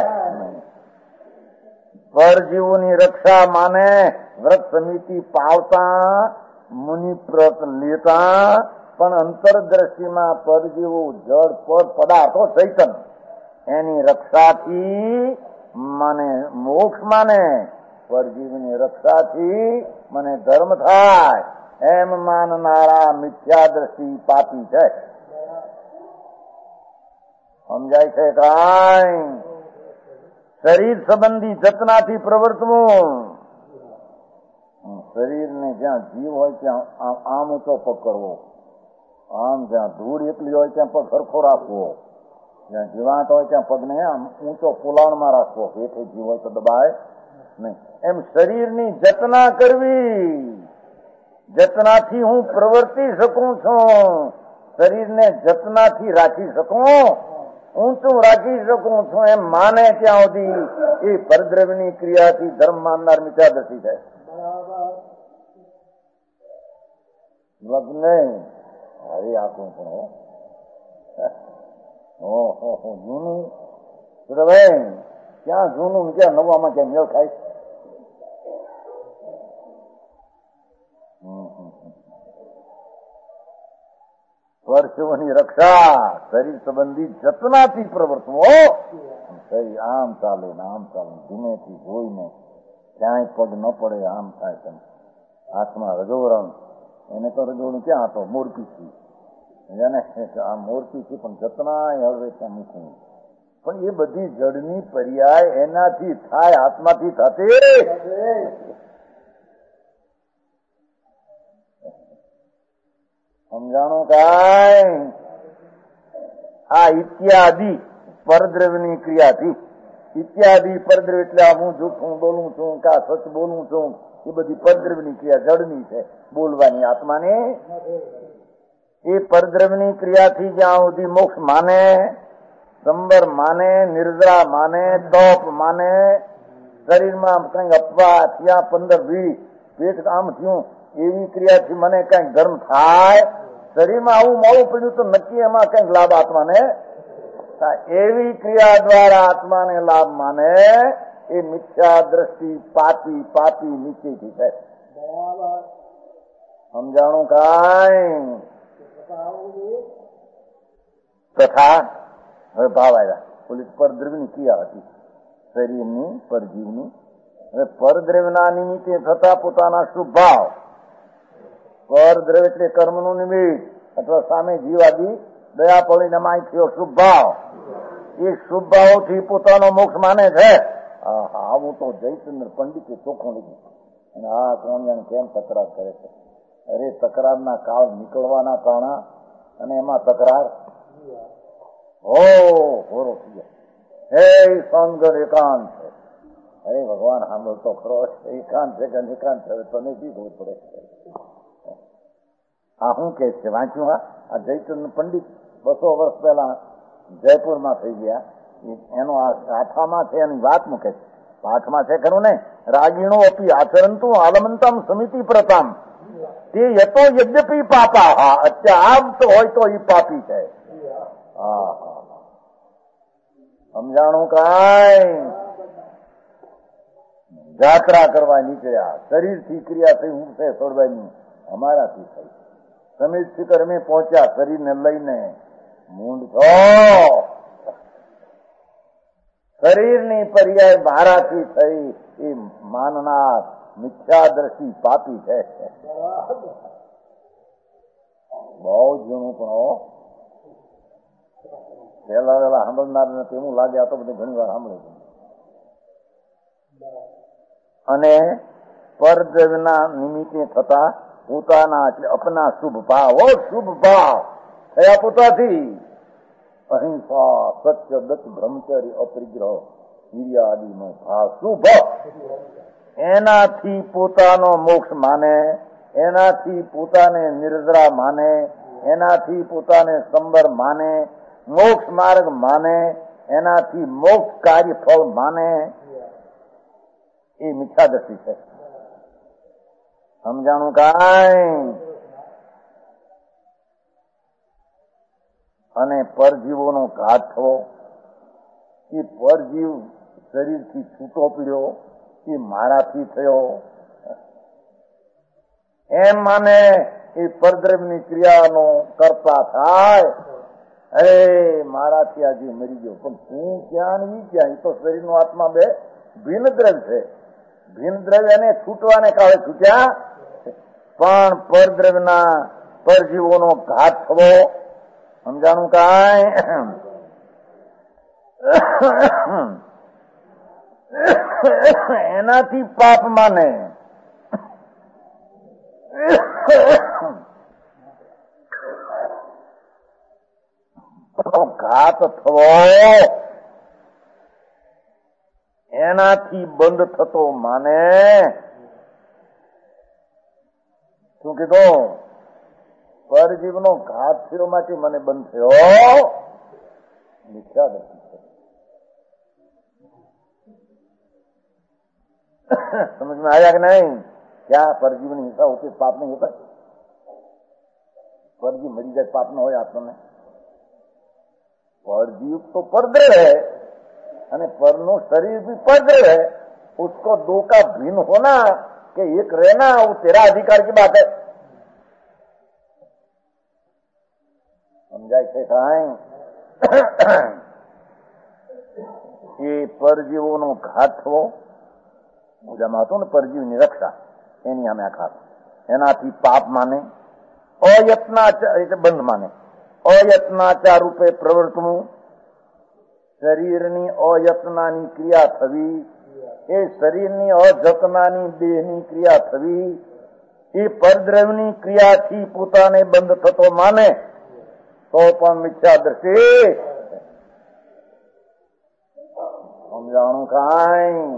પરજીવોની રક્ષા માને વ્રત સમિતિ પાવતા, મુનિ વ્રત લેતા, પણ અંતરદ્રષ્ટિમાં પરજીવો જળ પર પદાર્થો ચૈતન એની રક્ષાથી મને મોક્ષ માને, પરજીવની રક્ષાથી મને ધર્મ થાય એમ માનનારા મિથ્યા દ્રષ્ટિ પાપી છે. સમજાય છે કાંઈ? શરીર સંબંધી જતનાથી પ્રવર્તવું. શરીરને જ્યાં જીવ હોય ત્યાં આમ ઊંચો પગ કરવો, આમ જ્યાં ધૂળ એકલી હોય ત્યાં પગ સરખો રાખવો, જ્યાં જીવાત હોય ત્યાં પગને આમ ઊંચો પોલાણમાં રાખવો, હેઠે જીવ હોય તો દબાય નહીં. એમ શરીરની જતના કરવી, જતનાથી હું પ્રવર્તી શકું છું. શરીરને જતનાથી રાખી શકું, ઊંચું રાખી શકું છું એમ માને ત્યાં સુધી એ પરદ્રવ્યની ક્રિયાથી ધર્મ માનનાર મિથ્યાદર્શી છે. નહીં હવે આખું પણ જૂનું ક્યાં જૂનું ક્યાં નવામાં ક્યાં મેળ ખાય. પરશુઓની રક્ષા શરીર સંબંધી જતનાથી પ્રવર્તવો. શરીર આમ ચાલે ને આમ ચાલે, ધીમેથી જોઈને ક્યાંય પગ ન પડે આમ થાય તેમ. હાથમાં રજોરણ, એને તો રજોરણ ક્યાં હતો? મોરપીથી. આ મોરપીથી પણ જતનાય હળવે ત્યાં મૂકવું. પણ એ બધી જડની પર્યાય એનાથી થાય, આત્માથી થતી. સમજાણું કાંઈ? આ ઇત્યાદિ પરદ્રવ્યની ક્રિયાથી, ઇત્યાદિ પરદ્રવ્ય એટલે હું જૂઠું બોલું છું કા સચ બોલું છું, એ બધી પરદ્રવ્યની ક્રિયા જડની છે, બોલવાની આત્માની. એ પરદ્રવ્યની ક્રિયાથી જ્યાં સુધી મોક્ષ માને, સંબર માને, નિર્જરા માને, તપ માને, શરીરમાં કંઈક અપવા ત્યાં 15-20 પેટ આમ થયું એવી ક્રિયાથી મને કંઈક ધર્મ થાય, શરીરમાં આવું મોડું પડ્યું તો નક્કી એમાં કંઈક લાભ આત્માને થાય. એવી ક્રિયા દ્વારા આત્માને લાભ માને એ મિથ્યા દ્રષ્ટિ પાપી પાપી નીચેથી છે. સમજાણું કાંઈ? તથા હવે ભાવ આવ્યા. પોલીસ પરદ્રવ્યની ક્રિયા હતી શરીરની, પરજીવની. હવે પરદ્રવ્યના નિમિત્તે થતા પોતાના શુભ ભાવ, પરદ્રવ્ય એટલે કર્મનું નિમિત્ત અથવા સામે જીવાદી દયા પડીને માય થયો શુભ ભાવ, એ શુભ ભાવોથી પોતાનો મોક્ષ માને છે. આવું તો જયચંદ્ર પંડિતે ચોખ્ખું લીધું. અને આ સ્વામિયાને કેમ તકરાર કરે છે? અરે તકરારના કાળ નીકળવાના કારણા અને એમાં તકરાર હોરો થઈ જાય. હે સોનગઢ એકાંત છે. અરે ભગવાન સાંભળતો ખરો, એકાંત છે કે નિકાંત છે તને બી ખબર પડે. આ શું કે છે વાંચ્યું? આ જયચંદ પંડિત 200 વર્ષ પહેલા જયપુરમાં થઈ ગયા, એનો આ ગાથામાં છે, એની વાત મૂકે છે. પાઠમાં છે ખરું ને, રાગીણો અપી આચરંતુ આલમંતમ સમિતિ પ્રતામ તે યતો યદ્યપી પાપા. હા, અત્યારે તો હોય તો એ પાપી છે. હા, સમજાણું? કાંઈ જાત્રા કરવા નીકળ્યા, શરીરથી ક્રિયા થઈ ઉઠે છોડવાની, અમારાથી થઈ. સમિત શિખર અમે પહોંચ્યા શરીરને લઈને. મૂંડ છો, શરીરની પર્યાય મારાથી થઈ એ માનનાર મિથ્યા દ્રષ્ટિ પાપી છે. બહુ જૂનું પણ પહેલા વહેલા સાંભળનાર એવું લાગે આ તો બધું ઘણી વાર સાંભળે છે. અને પરદ્રવ્યના નિમિત્તે થતા પોતાના એટલે અપના શુભ ભાવ, શુભ ભાવ થયા પોતાથી અહિંસા, સત્ય, દત્ત, બ્રહ્મચર્ય, અપરિગ્રહ, વીર્ય આદિનો ભાવ શુભ, એનાથી પોતાનો મોક્ષ માને, એનાથી પોતાને નિર્જરા માને, એનાથી પોતાને સંબર માને, મોક્ષ માર્ગ માને, એનાથી મોક્ષ કાર્ય ફળ માને, એ મિથ્યા દ્રષ્ટિ છે. સમજાણું? કાંઈ અને પરજીવોનો ઘાત થવો, એ પરજીવ શરીરથી છૂટો પીડ્યો, એ મારાથી થયો એમ માને, એ પરદ્રવ્યની ક્રિયાનો કરતા થાય. અરે મારાથી આજે મરી ગયો, પણ તું ક્યાં ને ઈ ક્યાં? એ તો શરીરનો આત્મા બે ભિન્ન દ્રવ્ય છે. ભિન્ન દ્રવ્ય એને છૂટવાને કાળે છૂટ્યા, પણ પરદ્રવ્યના પરજીવોનો ઘાત થવો. સમજાણું? કાંઈ એનાથી પાપ માને. ઘાત થવો એનાથી બંધ થતો માને. શું કીધું? પરજીવનો ઘાત થયો માટે મને બંધ થયો, મિથ્યા દ્રષ્ટિ છે. સમજમાં આવ્યા કે નહીં? ક્યાં પરજીવની હિંસા હોતી, પાપ નહીં હોતા? પરજીવ મરી જાય પાપ ન હોય આપણને? परजीव तो परद्रव है, અને પરનું શરીર भी परद्रव है, उसको दो का भिन्न होना कि एक रहना, वो तेरा अधिकार की बात है. સમજાય છે કાંઈ? એ પરજીવોનો ઘાત થવો, પૂજામાં હતું ને પરજીવની રક્ષા, એની અમે આખા એનાથી પાપ માને, અયત્નાચાર એટલે બંધ માને, અયત્નાચાર રૂપે પ્રવર્તવું, શરીરની અયત્નાની ક્રિયા થવી, એ શરીરની અજતનાની દેહની ક્રિયા થવી, એ પરદ્રવ્યની ક્રિયાથી પોતાને બંધ થતો માને તો પણ મિથ્યા દ્રષ્ટિ. સમજાણું કાંઈ?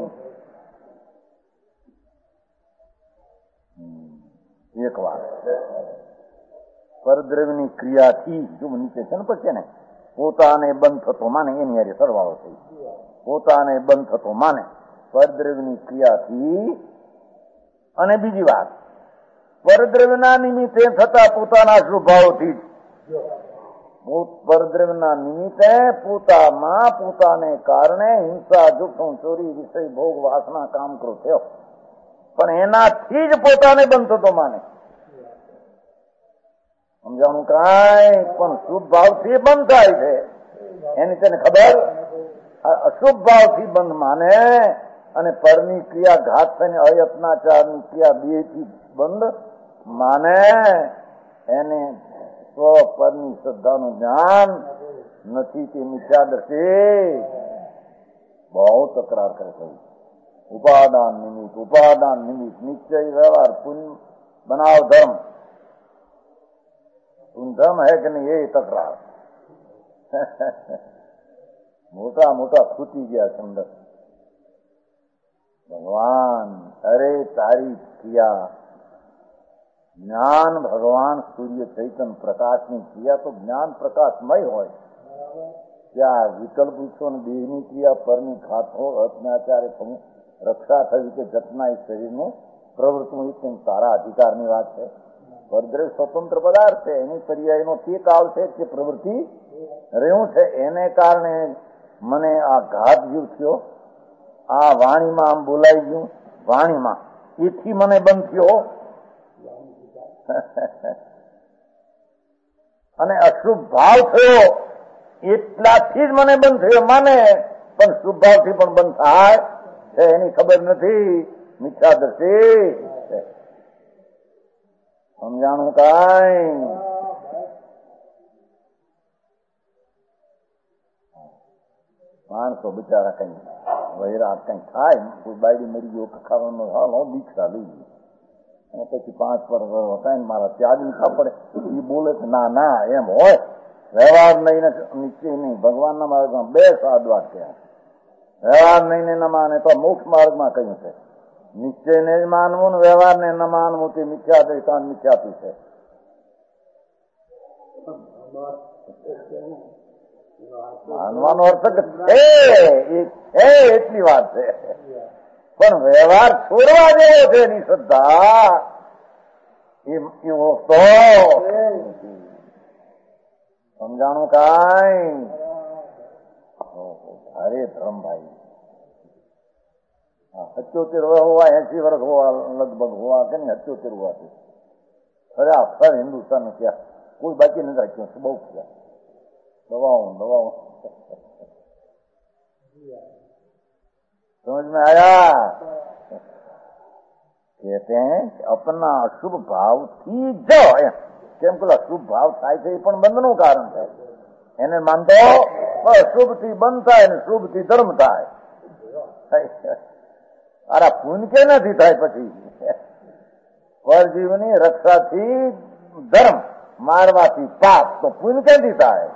એક વાર પરદ્રવ્યની ક્રિયાથી જો નીચે છે ને પછી ને પોતાને બંધ થતો માને, એની હારે સરવાળો થઈ, પોતાને બંધ થતો માને પરદ્રવ્યની ક્રિયાથી. અને બીજી વાત, પરદ્રવ્યના નિમિત્તે થતા પોતાના સ્વભાવથી જ, પરદ્રવ્યના નિમિત્તે પોતામાં પોતાને કારણે હિંસા, જુઠ્ઠું, ચોરી, વિષય, ભોગ, વાસના, કામ કરો થયો, પણ એનાથી જ પોતાને બંધ થતો માને. સમજાણું કાંઈ? પણ શુભ ભાવથી બંધ થાય છે, એની તેને ખબર. અશુભ ભાવથી બંધ માને અને પરની ક્રિયા ઘાત થઈને અયત્નાચારની ક્રિયા બેથી બંધ માને, એને સ્વ પરની શ્રદ્ધાનું જ્ઞાન નથી, તે મિથ્યા દ્રષ્ટિ. બહુ તકરાર કરે છે. ઉપાદાન નિમિત્ત, ઉપાદાન નિમિત્ત, નિશ્ચય વ્યવહાર, પુण्य बनाव धर्म, धर्म है कि नहीं, ये तकरार. મોટા મોટા ખૂટી ગયા છે અંદર. ભગવાન અરે તારી ક્રિયા જ્ઞાન, ભગવાન સૂર્ય ચૈતન્ય પ્રકાશની ક્રિયા તો જ્ઞાન પ્રકાશમય હોય. ત્યાં વિકલ્પ વૃક્ષો ને દેહની ક્રિયા પરની ખાતો અત્યાચારે થવું, રક્ષા થવી કે જતના એ શરીરનું પ્રવૃત્તિનું એક તારા અધિકારની વાત છે. પરદ્રવ્ય સ્વતંત્ર પદાર્થ છે, એની પર્યાયનો તે કાળ છે કે પ્રવૃત્તિ રહ્યું છે. એને કારણે મને આ ઘાત જીવ થયો, આ વાણીમાં આમ બોલાઈ ગયું, વાણીમાં એથી મને બંધ થયો અને અશુભ ભાવ થયો એટલાથી જ મને બંધ થયો માને, પણ શુભ ભાવથી પણ બંધ થાય છે એની ખબર નથી. મિથ્યાદર્શી છે, સમજાણું કાંઈ? માણસો બિચારા કઈ વૈરાગ કઈ થાય, કોઈ બાયડી મરી ગયો ખાવાનો હાલ દીક્ષા લઈ ગઈ અને પછી 5 વર્ષ હતા મારા ત્યાગ લીધા પડે. એ બોલે છે ના ના એમ હોય, વ્યવહાર નહીં ને નિશ્ચય નહીં. ભગવાનના માર્ગમાં 2 સાદવાદ કહ્યા. વ્યવહાર નહીં ને ન માને તો મોક્ષ માર્ગમાં કહ્યું છે. નિશ્ચયને જ માનવું ને વ્યવહારને ન માનવું તે મિથ્યા મિથ્યાથી છે. માનવાનો અર્થ છે એટલી વાત છે, પણ વ્યવહાર છોડવા જેવો છે એની શ્રદ્ધા એવો તો સમજાણું કાંઈ? અરે ધર્મભાઈ 77 હોવા 80 વર્ષ હોવા લગભગ હોવા કે નહીં, 77 હોવાથી અરે આખા હિન્દુસ્તાન ક્યાં કોઈ બાકી નથી રાખ્યું છે. બહુ ક્યાં દવાઓ समझ में आया? कहते हैं अपना अशुभ भाव થી જ કેમ કે અશુભ ભાવ થાય છે એ પણ બંધનું કારણ છે. એને માનતો અશુભ થી બંધ થાય ને શુભ થી ધર્મ થાય. અરે પુણ્ય કે નથી થાય પછી પરજીવની રક્ષાથી ધર્મ, મારવાથી પાપ, તો પુણ્ય ક્યાંથી થાય?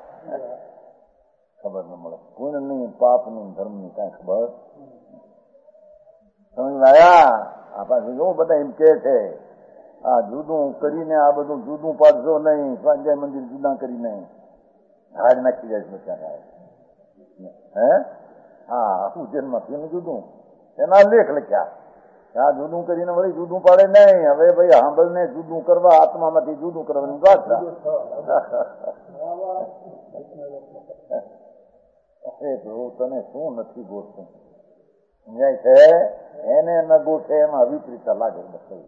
ખબર ન મળે. પુણ્ય ની, પાપ ની, ધર્મ ની કઈ ખબર સમજ આવ્યા? આ પાછું જો બધા એમ કે છે આ જુદું કરીને આ બધું જુદું પાડશો નહીં, સ્વાધ્યાય મંદિર જુદા કરીને હાડ નાખી જાય બચારા. હે હા શું જન્મથી જુદું એના લેખ લખ્યા. આ જુદું કરીને વળી જુદું પાડે નહીં. હવે ભાઈ સાંભળ ને જુદું કરવા, આત્મામાંથી જુદું કરવાની વાત તને શું નથી ગોઠવું સમજાય છે? એને ન ગોઠે એમાં વિપરીતા લાગે પણ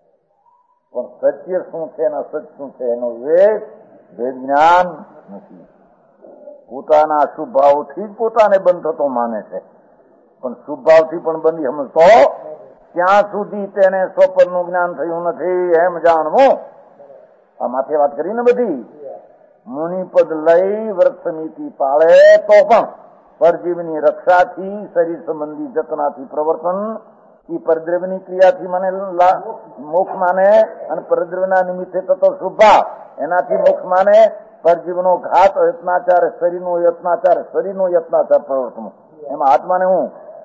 સત્ય શું છે એના સચ શું છે એનો વેદ જ્ઞાન નથી. પોતાના શુભ ભાવથી જ પોતાને બંધ થતો માને છે, પણ શુભ ભાવથી પણ બંધી સમજતો ત્યાં સુધી તેને સ્વપનનું જ્ઞાન થયું નથી એમ જાણવું. આ માથે વાત કરીને બધી મુનિપદ લઈ વ્રત સમિતિ પાળે તો પણ પરજીવની રક્ષાથી, શરીર સંબંધી જતનાથી પ્રવર્તન, એ પરદ્રવ્યની ક્રિયાથી મને મોક્ષ માને અને પરદ્રવ્યના નિમિત્તે થતો શુભાવ એનાથી મોક્ષ માને. પરજીવનો ઘાત, યત્નાચાર, શરીરનો યત્નાચાર પ્રવર્તન, એમાં આત્માને હું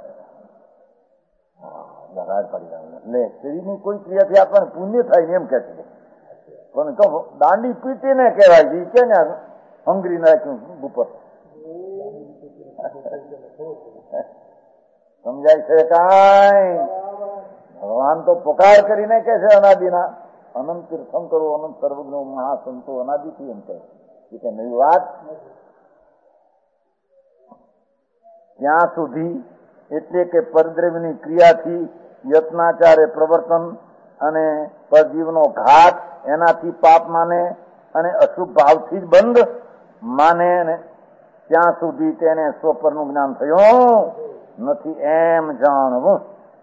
લે શરીરની કોઈ ક્રિયાથી આત્માને પુણ્ય થાય એમ કે છે. પણ તો દાંડી પીટીને કહેવાય છે કે ને હંગરી નાખ્યું ઉપર. સમજાય છે કાંઈ? ભગવાન તો પુકાર કરીને કે છે અનાદિના અનંત તીર્થંકરો, અનંત સર્વજ્ઞો, મહાસંતો અનાદિથી એમ કહે છે નવી વાત. ત્યાં સુધી એટલે કે પરદ્રવ્યની ક્રિયાથી યત્નાચારે પ્રવર્તન અને પરજીવનો ઘાત એનાથી પાપ માને અને અશુભ ભાવથી જ બંધ માને ને ત્યાં સુધી તેને સ્વપરનું જ્ઞાન થયું નથી એમ જાણવું.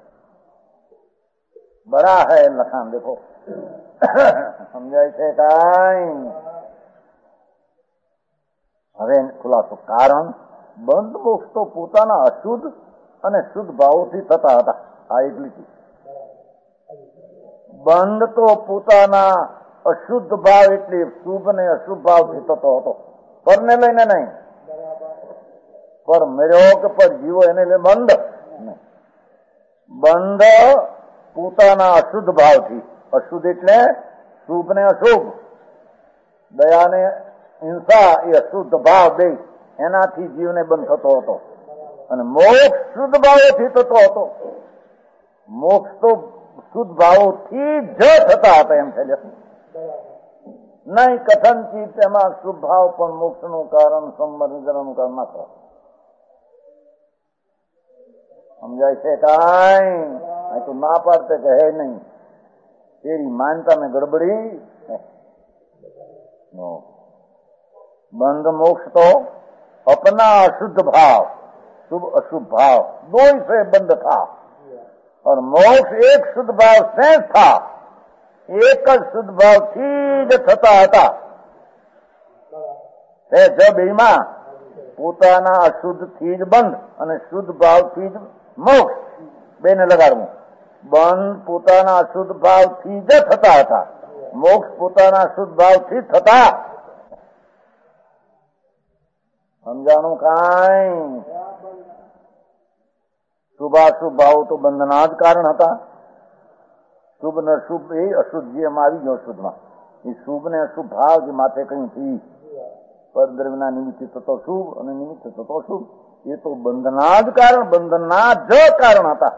બરા હૈ લખાણ દેખો સમજાય છે કાંઈ? હવે ખુલાસો. કારણ બંધ મોક્ષ તો પોતાના અશુદ્ધ અને શુદ્ધ ભાવોથી થતા હતા. આ એટલી બંધ તો પોતાના અશુદ્ધ ભાવ એટલે શુભ ને અશુભ ભાવથી થતો હતો, પરને લઈને નહીં. પર મર્યો કે પર જીવો એને લે બંધ. બંધ પોતાના અશુદ્ધ ભાવથી. અશુદ્ધ એટલે શુભ ને અશુભ, દયા ને હિંસા એ અશુદ્ધ ભાવ બે, એનાથી જીવને બંધ થતો હતો. અને મોક્ષ શુદ્ધ ભાવોથી થતો હતો. મોક્ષ તો શુદ્ધ ભાવોથી જ થતા હતા એમ છે. નહીં કથનચિત એમાં શુભ ભાવ પણ મોક્ષનું કારણ, સંબંધનું કારણ ના થાય. સમજાય છે કાંઈ? તો ના પાડતે કે હે નહીં, તેરી માનતા में गड़बड़ी. बंध मोक्ष तो अपना अशुद्ध भाव, शुभ अशुभ भाव दो ही से बंध था, और मोक्ष एक शुद्ध भाव से था. एक જ શુદ્ધ ભાવથી જ થતા હતા. જબ એમાં પોતાના અશુદ્ધથી જ બંધ અને શુદ્ધ ભાવથી જ મોક્ષ બેને લગાડવું. બંધ પોતાના અશુદ્ધ ભાવથી જ થતા હતા, મોક્ષ પોતાના શુદ્ધ ભાવથી થતા. સમજાણું કાંઈ? શુભાશુભ ભાવ તો બંધના જ કારણ હતા. શુભ ને શુભ એ અશુદ્ધ જે એમાં આવી ગયો શુદ્ધમાં. એ શુભ ને અશુભ ભાવ જે માથે કઈ થી પરદ્રવ્યના નિમિત્તે થતો શુભ અને નિમિત્તે થતો શુભ, એ તો બંધના જ કારણ, બંધના જ કારણ હતા.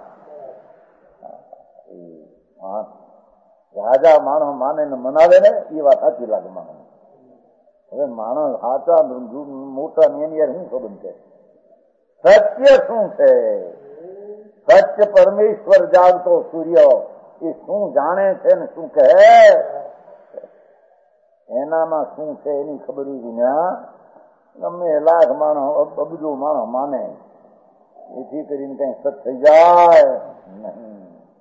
રાજા માણસ માને ને મનાવે ને એ વાત સાચી લાગે માણસ. હવે માણસ સાચા મોટા ની એની યાર શું સંબંધ છે? સત્ય શું છે? સત્ય પરમેશ્વર જાગતો સૂર્ય એ શું જાણે છે ને શું કહે, એનામાં શું છે એની ખબર વિના ગમે લાખ માણસ અબજો માણસ માને, એથી કરીને કઈ સત થઈ જાય નહીં.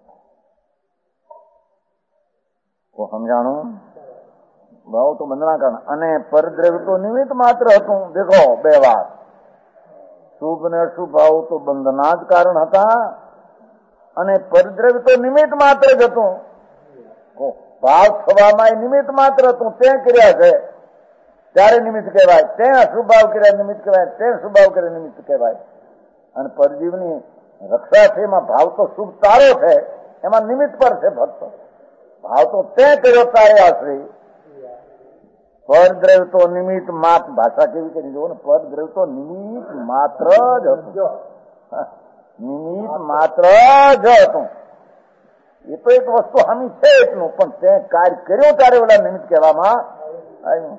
તો સમજાણું? ભાવ તો બંધના કારણ. અને પરદ્રવ્ય તો નિમિત્ત માત્ર હતું. દેખો બે વાત, શુભ ને અશુભ ભાવ તો બંધના જ કારણ હતા, અને પરદ્રવ્ય તો નિમિત્ત માત્ર જ હતું. ભાવ થવામાં નિમિત્ત માત્ર હતું. તે કર્યા છે ત્યારે નિમિત્ત કહેવાય, તે અશુભ ભાવ કર્યા નિમિત્ત કહેવાય, તે શુભ ભાવ કર્યા નિમિત્ત કહેવાય. અને પરજીવની રક્ષા છે એમાં ભાવ તો શુભ તારો છે, એમાં નિમિત્ત પર છે ભક્ત. ભાવ તો તે કર્યો તારે આશ્રય. પરદ્રવ્ય તો નિમિત્ત માત્ર, ભાષા કેવી કરી જુઓ ને, પરદ્રવ્ય તો નિમિત્ત માત્ર જ હતું. નિમિત્ત માત્ર જ હતું. એ તો એક વસ્તુ હમી છે એટલું, પણ તે કાર્ય કર્યું ત્યારે ઓલા નિમિત્ત કહેવામાં આવ્યું.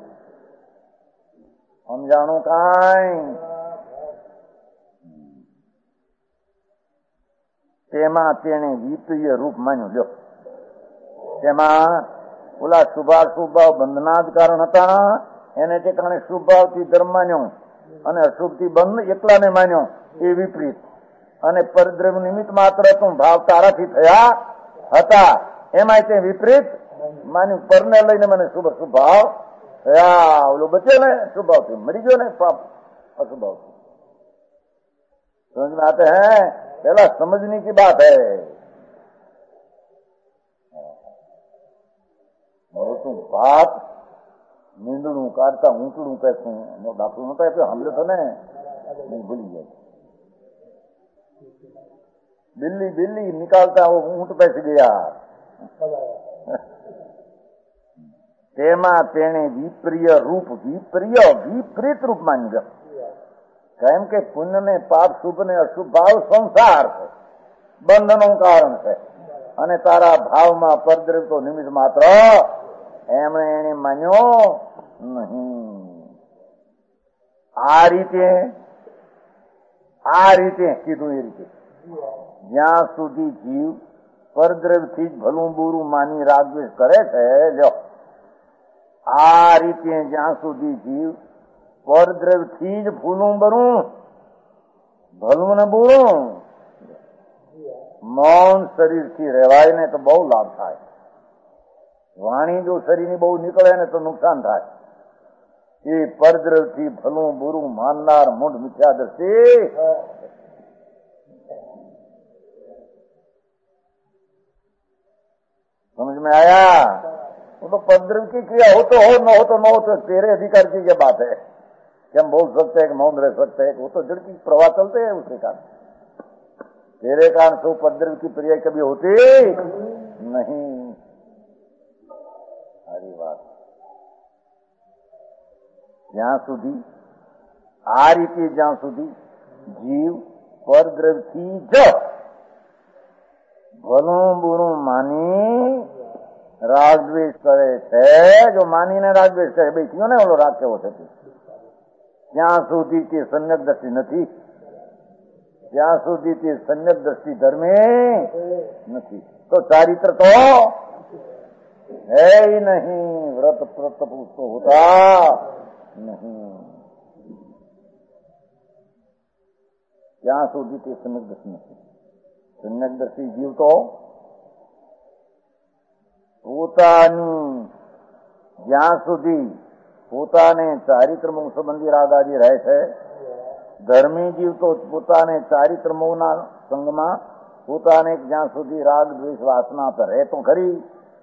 સમજાણું કાંઈ? તેમાં તેને વિપ્રિય રૂપ માન્યું. લ્યો, તેમાં ઓલા શુભાશુભ ભાવ બંધના જ કારણ હતા, એને ઠેકાણે શુભ ભાવથી ધર્મ માન્યો અને અશુભથી બંધ એકલાને માન્યો, એ વિપરીત. અને પરદ્રવ્ય નિમિત્ત માત્ર હતું, ભાવ તારાથી થયા હતા, એમાં તે વિપરીત માન્યું. પરને લઈને મને શુભ અશુભ ભાવ થયા. ઓલો બચ્યો ને શુભ ભાવથી, મરી ગયો ને પાપ અશુભ ભાવથી. સમજ में आते हैं? पहला समझने की बात है. તું બાપ મીંદડું કાઢતા ઊંટડું કહેશું દાખલું નતા આપ્યો, સાંભળે તો ને ભૂલી જાય. બિલ્લી બિલ્લી નિકાલતા ઊંટ પેસી ગયા. તેમાં તેને વિપ્રિય રૂપ, વિપ્રિય વિપરીત રૂપ માની ગયો. કેમ કે પુણ્ય ને પાપ, શુભ ને અશુભ ભાવ સંસાર છે, બંધનું કારણ છે. અને તારા ભાવમાં પરદ્રવ્ય તો નિમિત્ત માત્ર, એમણે એને માન્યો નહીં. આ રીતે કીધું. એ રીતે જ્યાં સુધી જીવ પરદ્રવ્યથી જ ભલું બુરું માની રાગદ્વેષ કરે છે, લ્યો, આ રીતે જ્યાં સુધી જીવ પરદ્રવ્યથી જ ભૂલું બરું, ભલું ને બુરું, મૌન શરીરથી રહેવાય ને તો બહુ લાભ થાય. વાણી જો શરીરની બહુ નીકળે ને તો નુકસાન થાય. એ પરદ્રવ્યથી ભલું બુરું માનનાર મૂઢ મિથ્યાદર્શી समझ में आया? वो तो परद्रव्य की क्रिया हो तो हो, न हो तो न हो, तो तेरे अधिकार की क्या बात है. कि हम बोल सकते हैं कि मौन रह सकते हैं, वो तो जड़ की प्रवाह चलते हैं उसके कारण। तेरे कारण से उपद्रव की पर्याय कभी होती नहीं। सारी बात જ્યાં સુધી આ રીતે જ્યાં સુધી જીવ પરદ્રવથી જ ભલું બુણું માની રાગ દ્વેષ કરે છે, જો માનીને રાગ દ્વેષ કરે, ભાઈ થયો ને ઓલો રાગ કેવો છે, ત્યાં સુધી તે સમ્યક દ્રષ્ટિ નથી, ત્યાં સુધી તે સમ્યક દ્રષ્ટિ ધર્મે નથી, તો ચારિત્ર તો है ही नहीं, व्रत प्रत तो होता नहीं, ત્યાં સુધી તે સમ્યક દ્રષ્ટિ નથી। સમ્યક દ્રષ્ટિ જીવ તો પોતાની જ્યાં સુધી પોતાને ચારિત્ર મોહ સંબંધી રાગ આદિ રહે છે, ધર્મી જીવ તો પોતાને ચારિત્ર મોહના સંગમાં પોતાને જ્યાં સુધી રાગ દ્વેષ વાસના રહે તો ખરી,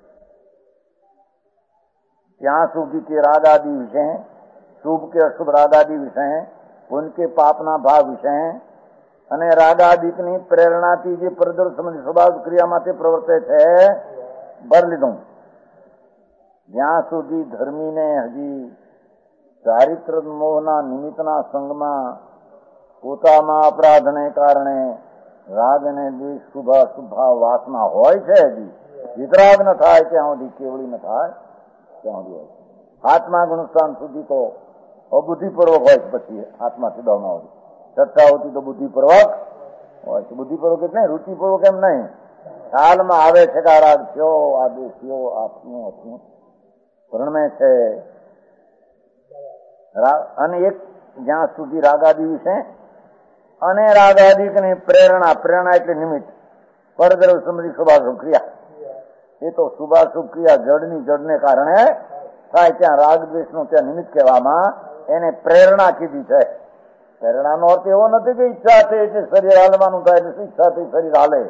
ત્યાં સુધી તે राग आदि विषय हैं, शुभ के अशुभ राग आदि विषय हैं, उनके पापना भाव विषय हैं, અને રાગાદિકની પ્રેરણાથી જે પરદ્રવ સંબંધી સ્વભાવ ક્રિયામાંથી પ્રવર્તે છે ભર લીધું। જ્યાં સુધી ધર્મીને હજી ચારિત્ર મોહના નિમિત્તના સંગમાં પોતામાં અપરાધને કારણે રાગ અને દ્વેષ શુભ અશુભ વાસના હોય છે, હજી વિતરાગ ન થાય ત્યાં સુધી, કેવળી ન થાય ત્યાં સુધી હોય। આત્મા ગુણસ્થાન સુધી તો અબુદ્ધિપૂર્વક હોય છે, પછી આત્મા સિદ્ધાવના હોય, સત્તા હોતી તો બુદ્ધિપૂર્વક હોય છે। બુદ્ધિપૂર્વક એટલે રૂચિપૂર્વક એમ નહીં, ખ્યાલમાં આવે છે કે આ રાગ થયો, આ દ્વેષ થયો, આ થયું હતું પ્રણમે છે। અને એક જ્યાં સુધી રાગાદિ વિશે અને રાગાદિકની પ્રેરણા, પ્રેરણા એટલે નિમિત્ત, પરદ્રવ સંબંધી શુભાશુભ ક્રિયા, એ તો શુભાશુભ ક્રિયા જડની જડને કારણે થાય, ત્યાં રાગ દ્વેષનું ત્યાં નિમિત્ત કહેવામાં એને પ્રેરણા કીધી છે। પ્રેરણાનો અર્થ એવો નથી કે ઈચ્છા છે એટલે શરીર હાલવાનું થાય, એટલે ઈચ્છાથી શરીર હાલે,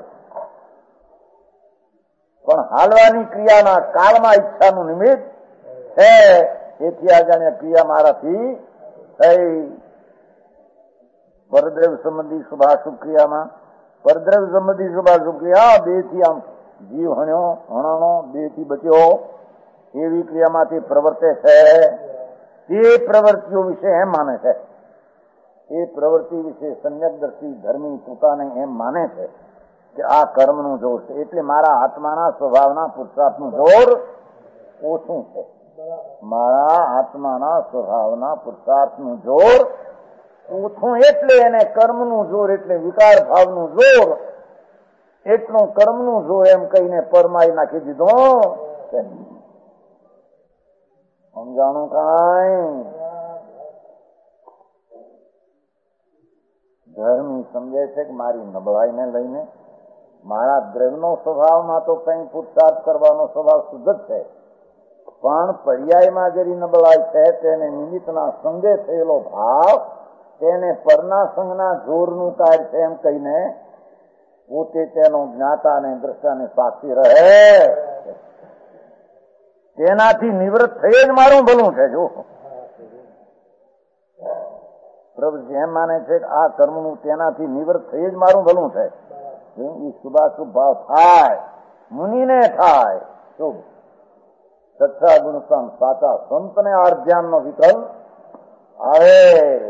પણ હાલવાની ક્રિયાના કાળમાં ઈચ્છાનું નિમિત્ત છે, એથી આ જાણે ક્રિયા મારાથી થઈ। પરદ્રવ સંબંધી શુભાશુભ ક્રિયામાં પરદ્રવ સંબંધી શુભાશુભ ક્રિયા બે થી આમ જીવ હણાણો બે થી બચ્યો એવી ક્રિયામાંથી પ્રવર્તે છે, તે પ્રવૃત્તિઓ વિશે એમ માને છે, એ પ્રવૃત્તિ વિશે સમ્યક દ્રષ્ટિ ધર્મી પોતાને એમ માને છે કે આ કર્મનું જોર છે, એટલે મારા આત્માના સ્વભાવના પુરુષાર્થનું જોર ઓછું છે, મારા આત્માના સ્વભાવના પુરુષાર્થનું જોર ઓછું, એટલે એને કર્મનું જોર એટલે વિકાર ભાવનું જોર, એટલું કર્મનું જોર એમ કહીને પરમાઈ નાખી દીધું છે। સમજાણું કાંઈ? ધર્મી સમજે છે કે મારી નબળાઈને લઈને મારા દ્રવ્યનો સ્વભાવમાં તો કઈ પુરુષાર્થ કરવાનો સ્વભાવ શુદ્ધ જ છે, પણ પર્યાયમાં જેની નબળાઈ છે તેને નિમિત્તના સંગે થયેલો ભાવ તેને પરના સંગના જોરનું કાર્ય છે એમ કહીને પોતે તેનો જ્ઞાતા અને દ્રષ્ટાને સાક્ષી રહે, તેનાથી નિવૃત્ત થઈ જ મારું ભલું છે। જો પ્રભુ એમ માને છે કે આ કર્મનું તેનાથી નિવૃત્ત થઈ જ મારું ભલું છે, એ શુભાશુભ ભાવ થાય, મુનિને થાય, શુભ સચ્ચા ગુણસ્થાન સાચા સંતને આ ધ્યાનનો વિકલ્પ આવે,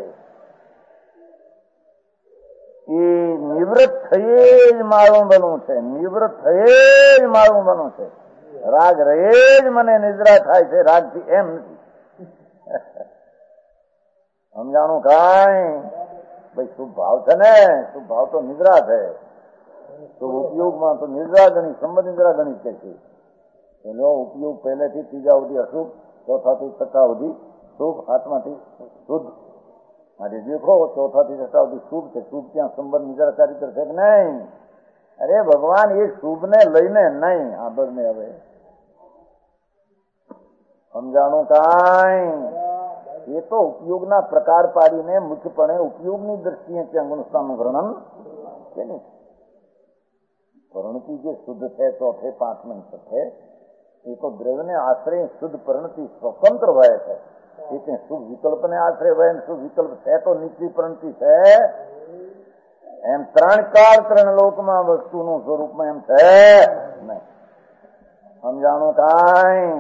એ નિવૃત્ત થયે જ મારું ભલું છે, નિવૃત્ત થયે જ મારું ભલું છે, રાગ રહે જ મને નિદ્રા થાય છે, રાગથી એમ નથી। સમજાણું કાંઈ? ભાઈ શુભ ભાવ છે ને, શુભ ભાવ તો નિદ્રા છે, તો ઉપયોગમાં તો નિદ્રા ગણિત સંબંધ નિદ્રા ગણિત કે છે, એનો ઉપયોગ પહેલેથી ત્રીજા સુધી અશુભ, ચોથાથી છઠ્ઠા સુધી શુભ, આત્માથી શુદ્ધ, માટે દેખો ચોથાથી છઠ્ઠા સુધી શુભ છે, શુભ ત્યાં સંબંધ નિદ્રા ચારિત્ર છે કે નહીં? અરે ભગવાન એ શુભ ને લઈને નહીં, આગળ ને હવે સમજાણું કાંઈ? એ તો ઉપયોગના પ્રકાર પાડીને મુખ્યપણે ઉપયોગની દ્રષ્ટિએ ત્યાં ગુણસ્થાનનું વર્ણન છે ને, પરિણતિ જે શુદ્ધ છે ચોથે પાંચમે છઠ્ઠે, એ તો દ્રવ્યને આશ્રય શુદ્ધ પરિણતિ સ્વતંત્ર હોય છે, એટલે શુભ વિકલ્પને આશરે હોય ને શુભ વિકલ્પ છે તો નીચલી પ્રણતિ છે એમ ત્રણ કાળ ત્રણ લોકમાં વસ્તુનું સ્વરૂપમાં એમ છે નહીં. સમજાણું કાંઈ?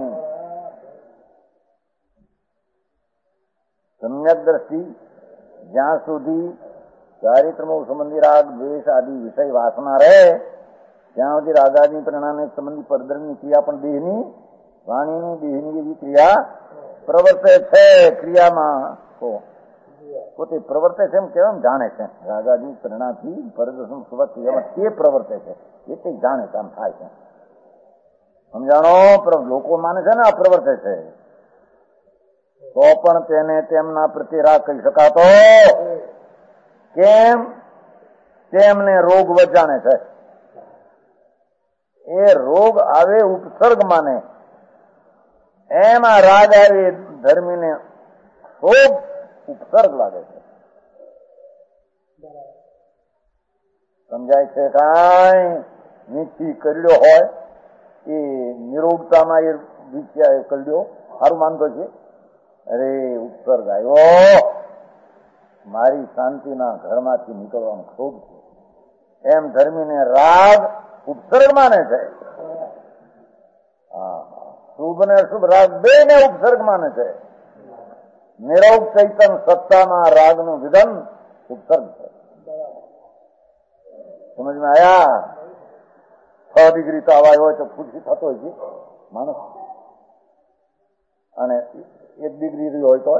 સમ્યક દ્રષ્ટિ જ્યાં સુધી ચારિત્રમોહ સંબંધી રાગ દ્વેષ આદિ વિષય વાસના રહે ત્યાં સુધી રાગાદિ પરિણામે સંબંધી પરધર્મની ક્રિયા પણ દેહની વાણીની દેહની એવી ક્રિયા પ્રવર્તે છે. ક્રિયામાં પોતે પ્રવર્તે છે એમ કેમ જાણે છે. રાગાદિ પરિણામથી પરદર્શન સુવા ક્રિયામાં તે પ્રવર્તે છે એટલે જાણે છે આમ થાય છે. સમજાણો? લોકો માને છે ને આ પ્રવર્તે છે તો પણ તેને તેમના પ્રત્યે રાગ કહી શકાતો કેમ? તેમને રોગ વજાણે છે. એ રોગ આવે ઉપસર્ગ માને એમાં રાગ આવે ધર્મીને રોગ ઉપસર્ગ લાગે છે. સમજાય છે કાંઈ? નીચી કરડ્યો હોય એ નિરોગતામાં એ વિચાર કરડ્યો સારું માનતો છે. અરે ઉપસર્ગ આવ્યો મારી શાંતિના ઘરમાંથી નીકળવાનું ક્રોધ છે એમ ધર્મીને રાગ ઉપસર્ગ માને છે. શુભ ને અશુભ રાગ બે ને ઉપસર્ગ માને છે. નિરોગ ચૈતન સત્તામાં રાગનું વિધન ઉપસર્ગ છે. સમજમાં આયા? 6 ડિગ્રી તાવ આવ્યો હોય તો ખુશી થતો હોય છે માણસ, અને 1 ડિગ્રી રહ્યો હોય તો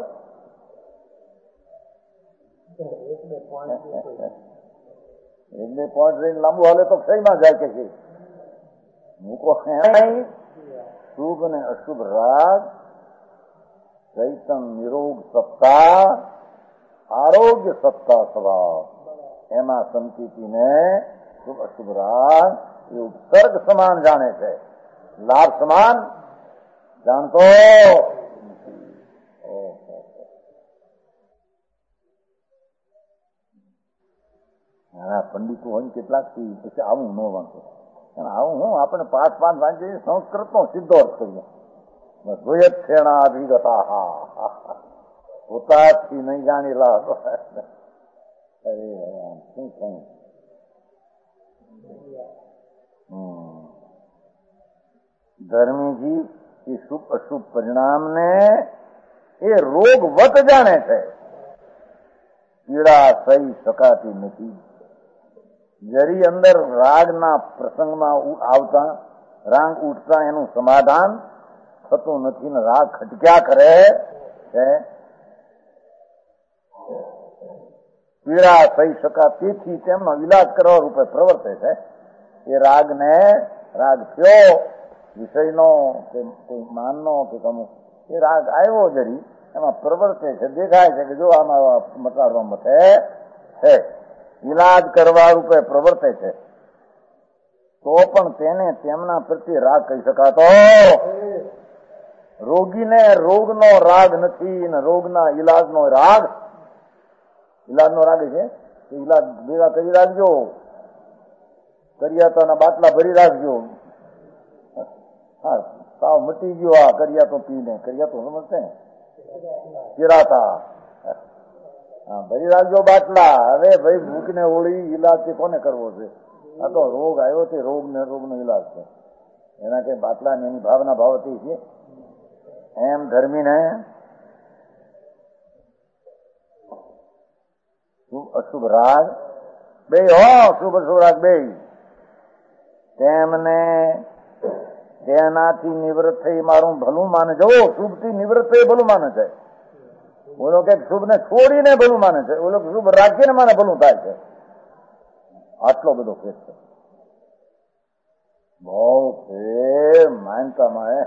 1-2 પોઈન્ટ રહીને લાંબુ હાલે તો ક્ષયમાં જાય કે છે. મૂકો શુભ ને અશુભ રાગ ચૈતન નિરોગ સત્તા આરોગ્ય સત્તા સ્વભાવ એમાં સંકિતિને શુભ અશુભ રાગ એ ઉપસર્ગ સમાન જાણે છે, લાભ સમાન જાણતો. પંડિતો હોય કેટલાક પછી આવું ન વાંચો, આવું હું આપણે 5 વાંચીએ સંસ્કૃત નો સીધો અર્થ કરીએ. જોયત છેણા અભિગતા પોતાથી નહીં જાણેલા. અરે શું કઈ ધર્મીજી એ શુભ અશુભ પરિણામને એ રોગવત જાણે છે. પીડા સહી શકાતી નથી. જરી અંદર રાગના પ્રસંગમાં આવતા રાગ ઉઠતા એનું સમાધાન થતું નથી ને રાગ ખટક્યા કરે છે. પીડા સહી શકાતી તેથી તેમનો ઇલાજ કરવા રૂપે પ્રવર્તે છે. એ રાગને રાગ થયો વિષયનો કે કોઈ માનનો કે ગમો એ રાગ આવ્યો જરી એમાં પ્રવર્તે છે, દેખાય છે કે જો આમાં મટાડવા મથે છે, ઇલાજ કરવા રૂપે પ્રવર્તે છે, તો પણ તેને તેમના પ્રત્યે રાગ કહી શકાતો. રોગીને રોગનો રાગ નથી ને રોગના ઇલાજનો રાગ. ઇલાજનો રાગ છે ઇલાજ ભેગા કરી રાખજો, કરિયાતાના બાટલા ભરી રાખજો. હા સાવ મટી ગયો આ કરિયાતો પીને, કરિયાતો સમજશે ચિરાતા. હા ભરી રાખજો બાટલા. હવે ભાઈ ભૂખને ઓળી ઇલાજ કોને કરવો છે? આ તો રોગ આવ્યો છે, રોગનો ઇલાજ છે, એના કઈ બાટલા ને એની ભાવના ભાવતી છે. એમ ધર્મીને શુભ અશુભ રાગ બે શુભ અશુભ રાગ બે તેમને તેનાથી નિવૃત્ત થઈ મારું ભલું માને છે. શુભ થી નિવૃત્ત થઈ ભલું માને છે. ઓલો કે શુભ ને છોડીને ભલું માને છે, ઓલો શુભ રાખીને માને ભલું થાય છે. આટલો બધો ફેર છે, બહુ ફેર માનતામાં.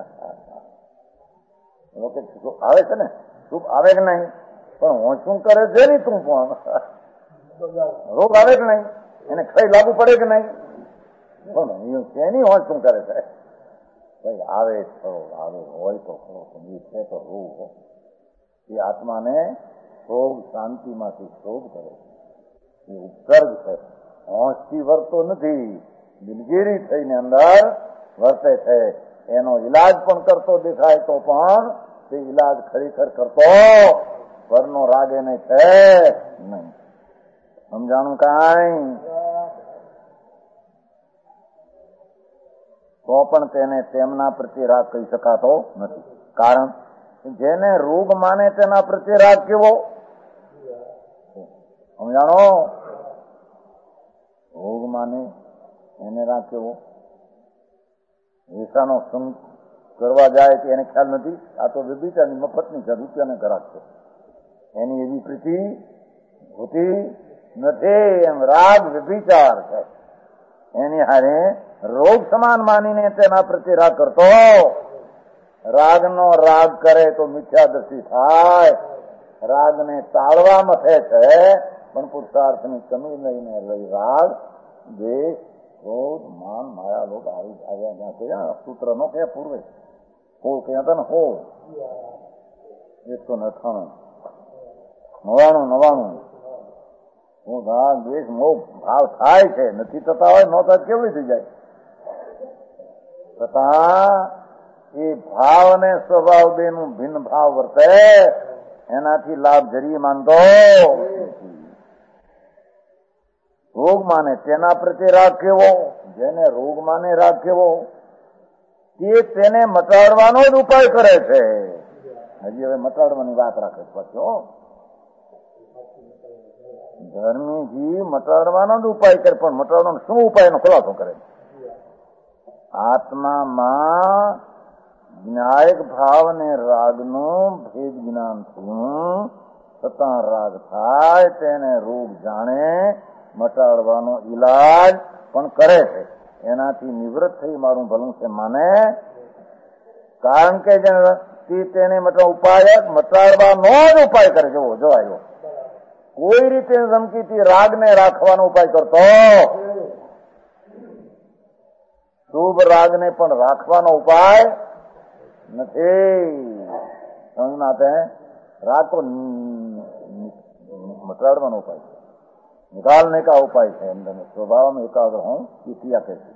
આવે છે ને શુભ આવે કે નહીં, પણ હું શું કરે છે ને તું પણ રોગ આવે કે નહીં, એને ક્ષય લાગુ પડે કે નહીં, પણ એની હોશ શું કરે છે? ભાઈ આવે ખરો, આવે હોય તો ખરો, છે તો રોગ એ આત્માને રોગ શાંતિમાંથી શોધ કરે છે. એ ઉપસર્ગ છે, હોશથી વર્તો નથી, દિલગીરી થઈને અંદર વર્તે છે. એનો ઈલાજ પણ કરતો દેખાય તો પણ તે ઈલાજ ખરેખર કરતો પરનો રાગ એને છે નહીં. સમજાણું કાંઈ? તો પણ તેને તેમના પ્રત્યે રાગ કહી શકાતો નથી. કારણ જેને રોગ માને તેના પ્રત્યે રાગ કેવો? સમજાણો? રોગ માને એને રાગ કેવો? વેસાનો સંગ કરવા જાય કે એને ખ્યાલ નથી આ તો વ્યભિચારની મફતની છે, રૂપિયાને ઘરાક છે, એની એવી પ્રીતિ હોતી નથી. એમ રાગ વ્યભિચાર છે. એની હારે રોગ સમાન માનીને તેના પ્રત્યે રાગ કરતો. રાગનો રાગ કરે તો મિથ્યાદર્શી થાય. રાગને ટાળવા મથે છે પણ પુરુષાર્થની કમી લઈને લઈ રાગ દ્વેષ ક્રોધ માન માયા લોક આવ્યા ત્યાં સૂત્ર નો કે પૂર્વે હો ક્યાં હતા ને હો 198 દ્વેષ મોહ ભાવ થાય છે, નથી થતા હોય ન થાય કેવડી થઈ જાય. છતાં એ ભાવ અને સ્વભાવ બેનું ભિન્ન ભાવ વર્તે એનાથી લાભ જરી માનતો. રોગ માને તેના પ્રત્યે રાગ કેવો? જેને રોગ માને રાગ કેવો? તે તેને મટાડવાનો જ ઉપાય કરે છે. હજી હવે મટાડવાની વાત રાખે પછી ધર્મીજી મટાડવાનો જ ઉપાય કરે, પણ મટાડવાનો શું ઉપાય એનો ખુલાસો કરે? આત્મામાં જ્ઞાયક ભાવ ને રાગનું ભેદ જ્ઞાન થયું છતાં રાગ થાય તેને રોગ જાણે મટાડવાનો ઈલાજ પણ કરે છે. એનાથી નિવૃત્ત થઈ મારું ભલું છે માને. કારણ કે તેને મટાડવાનો જ ઉપાય કરે. જુઓ જો આવ્યો કોઈ રીતે ધમકીથી રાગને રાખવાનો ઉપાય કરતો. શુભ રાગને પણ રાખવાનો ઉપાય નથી. સમજનાતે राग तो मटाड़વાનો उपाय है, निकालने का उपाय है. अंदर में स्वभाव में एकाग्र हों ये किया कैसे?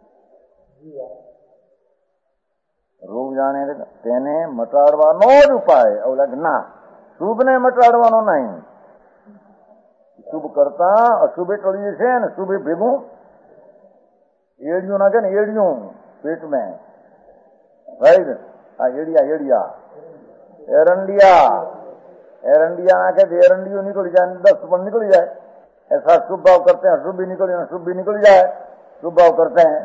रोग जाने તેને મટાડવાનો જ ઉપાય. ના શુભને મટાડવાનો નહીં. શુભ કરતા અશુભે ટળી જશે ને શુભે ભેગું એડિયું નાખે ને એડિયું પેટ में राइट. આ એડિયા एरंडिया नाखे तो एरंडियो निकल जाए, 10 पण निकल जाए. ऐसा शुभ भाव करते हैं शुभ भी निकल जाए, शुभ भी निकल जाए. शुभ भाव करते हैं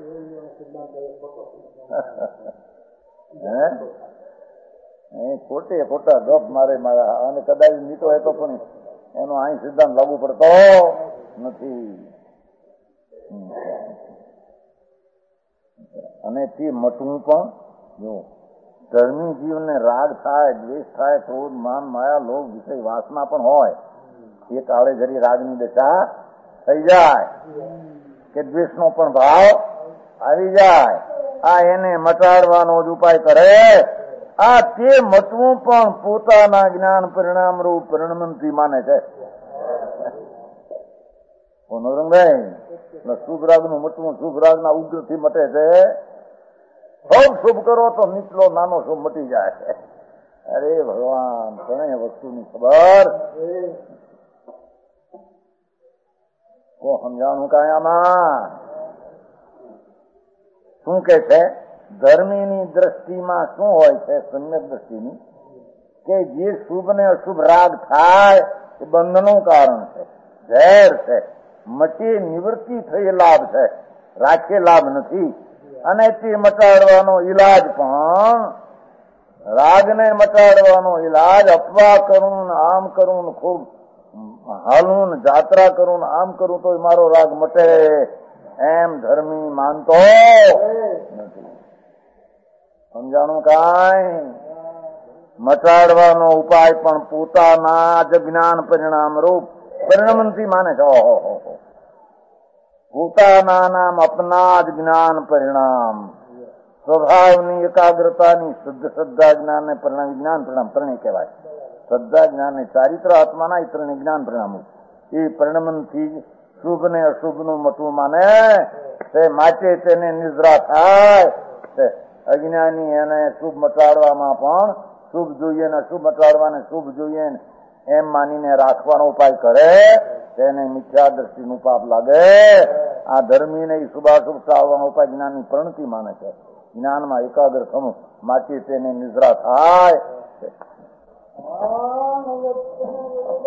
खोटे खोटा गप मारे मारा અને કદાચ નીકળે તો પણ એનો અહીં સિદ્ધાંત લાગુ પડતો નથી. અને તે મટવું પણ જો ધર્મી જીવને રાગ થાય, દ્વેષ થાય, ક્રોધ માન માયા લોભ વિષય વાસના પણ હોય એ કાળે જરી રાગની દશા થઈ જાય કે દ્વેષનો પણ ભાવ આવી જાય. આ એને મટાડવાનો જ ઉપાય કરે. આ તે મટવું પણ પોતાના જ્ઞાન પરિણામ રૂપ પરિણમનથી માને છે. નવરંગભાઈ શુભ રાગનું મટવું શુભ રાગના ઉગ્રથી મટે છે. ખૂબ શુભ કરો તો નીચલો નાનો શુભ મટી જાય. અરે ભગવાન ઘણી વસ્તુની ખબર તો સમજાણું કાંઈ આમાં શું કે છે? ધર્મીની દ્રષ્ટિમાં શું હોય છે? સમ્યક દ્રષ્ટિની કે જે શુભ ને અશુભ રાગ થાય એ બંધનું કારણ છે, ઝેર છે, મટી નિવૃત્તિ થઈ લાભ છે, રાખે લાભ નથી. અને તે મટાડવાનો ઈલાજ પણ રાગને મટાડવાનો ઈલાજ અપવા કરું આમ કરું ખૂબ હાલું જાત્રા કરું આમ કરું તો મારો રાગ મટે એમ ધર્મી માનતો નથી. સમજાણું કાંઈ? મટાડવાનો ઉપાય પણ પોતાના જ જ્ઞાન પરિણામ રૂપ પરિણમનથી માને છે. ઓહો પોતાના નામ અપના જ જ્ઞાન પરિણામ સ્વભાવની એકાગ્રતાની શુદ્ધ શ્રદ્ધા જ્ઞાન પરિણામ જ્ઞાન પરિણામ પરણી કહેવાય. શ્રદ્ધા જ્ઞાન ચારિત્ર આત્માના ઇતરને જ્ઞાન પરિણામ એ પરિણમનથી શુભ ને અશુભ નું મટવું માને તે માટે તેને નિદ્રા થાય. અજ્ઞાની એને શુભ મટાડવામાં પણ શુભ જોઈએ ને શુભ મટાડવાને શુભ જોઈએ ને એમ માનીને રાખવાનો ઉપાય કરે તેને મિથ્યા દ્રષ્ટિનું પાપ લાગે. આ ધર્મીને શુભાશુભ ટાળવાનો ઉપાય જ્ઞાનની પ્રણતિ માને છે. જ્ઞાનમાં એકાગ્ર થવું માટે તેને નિદ્રા થાય.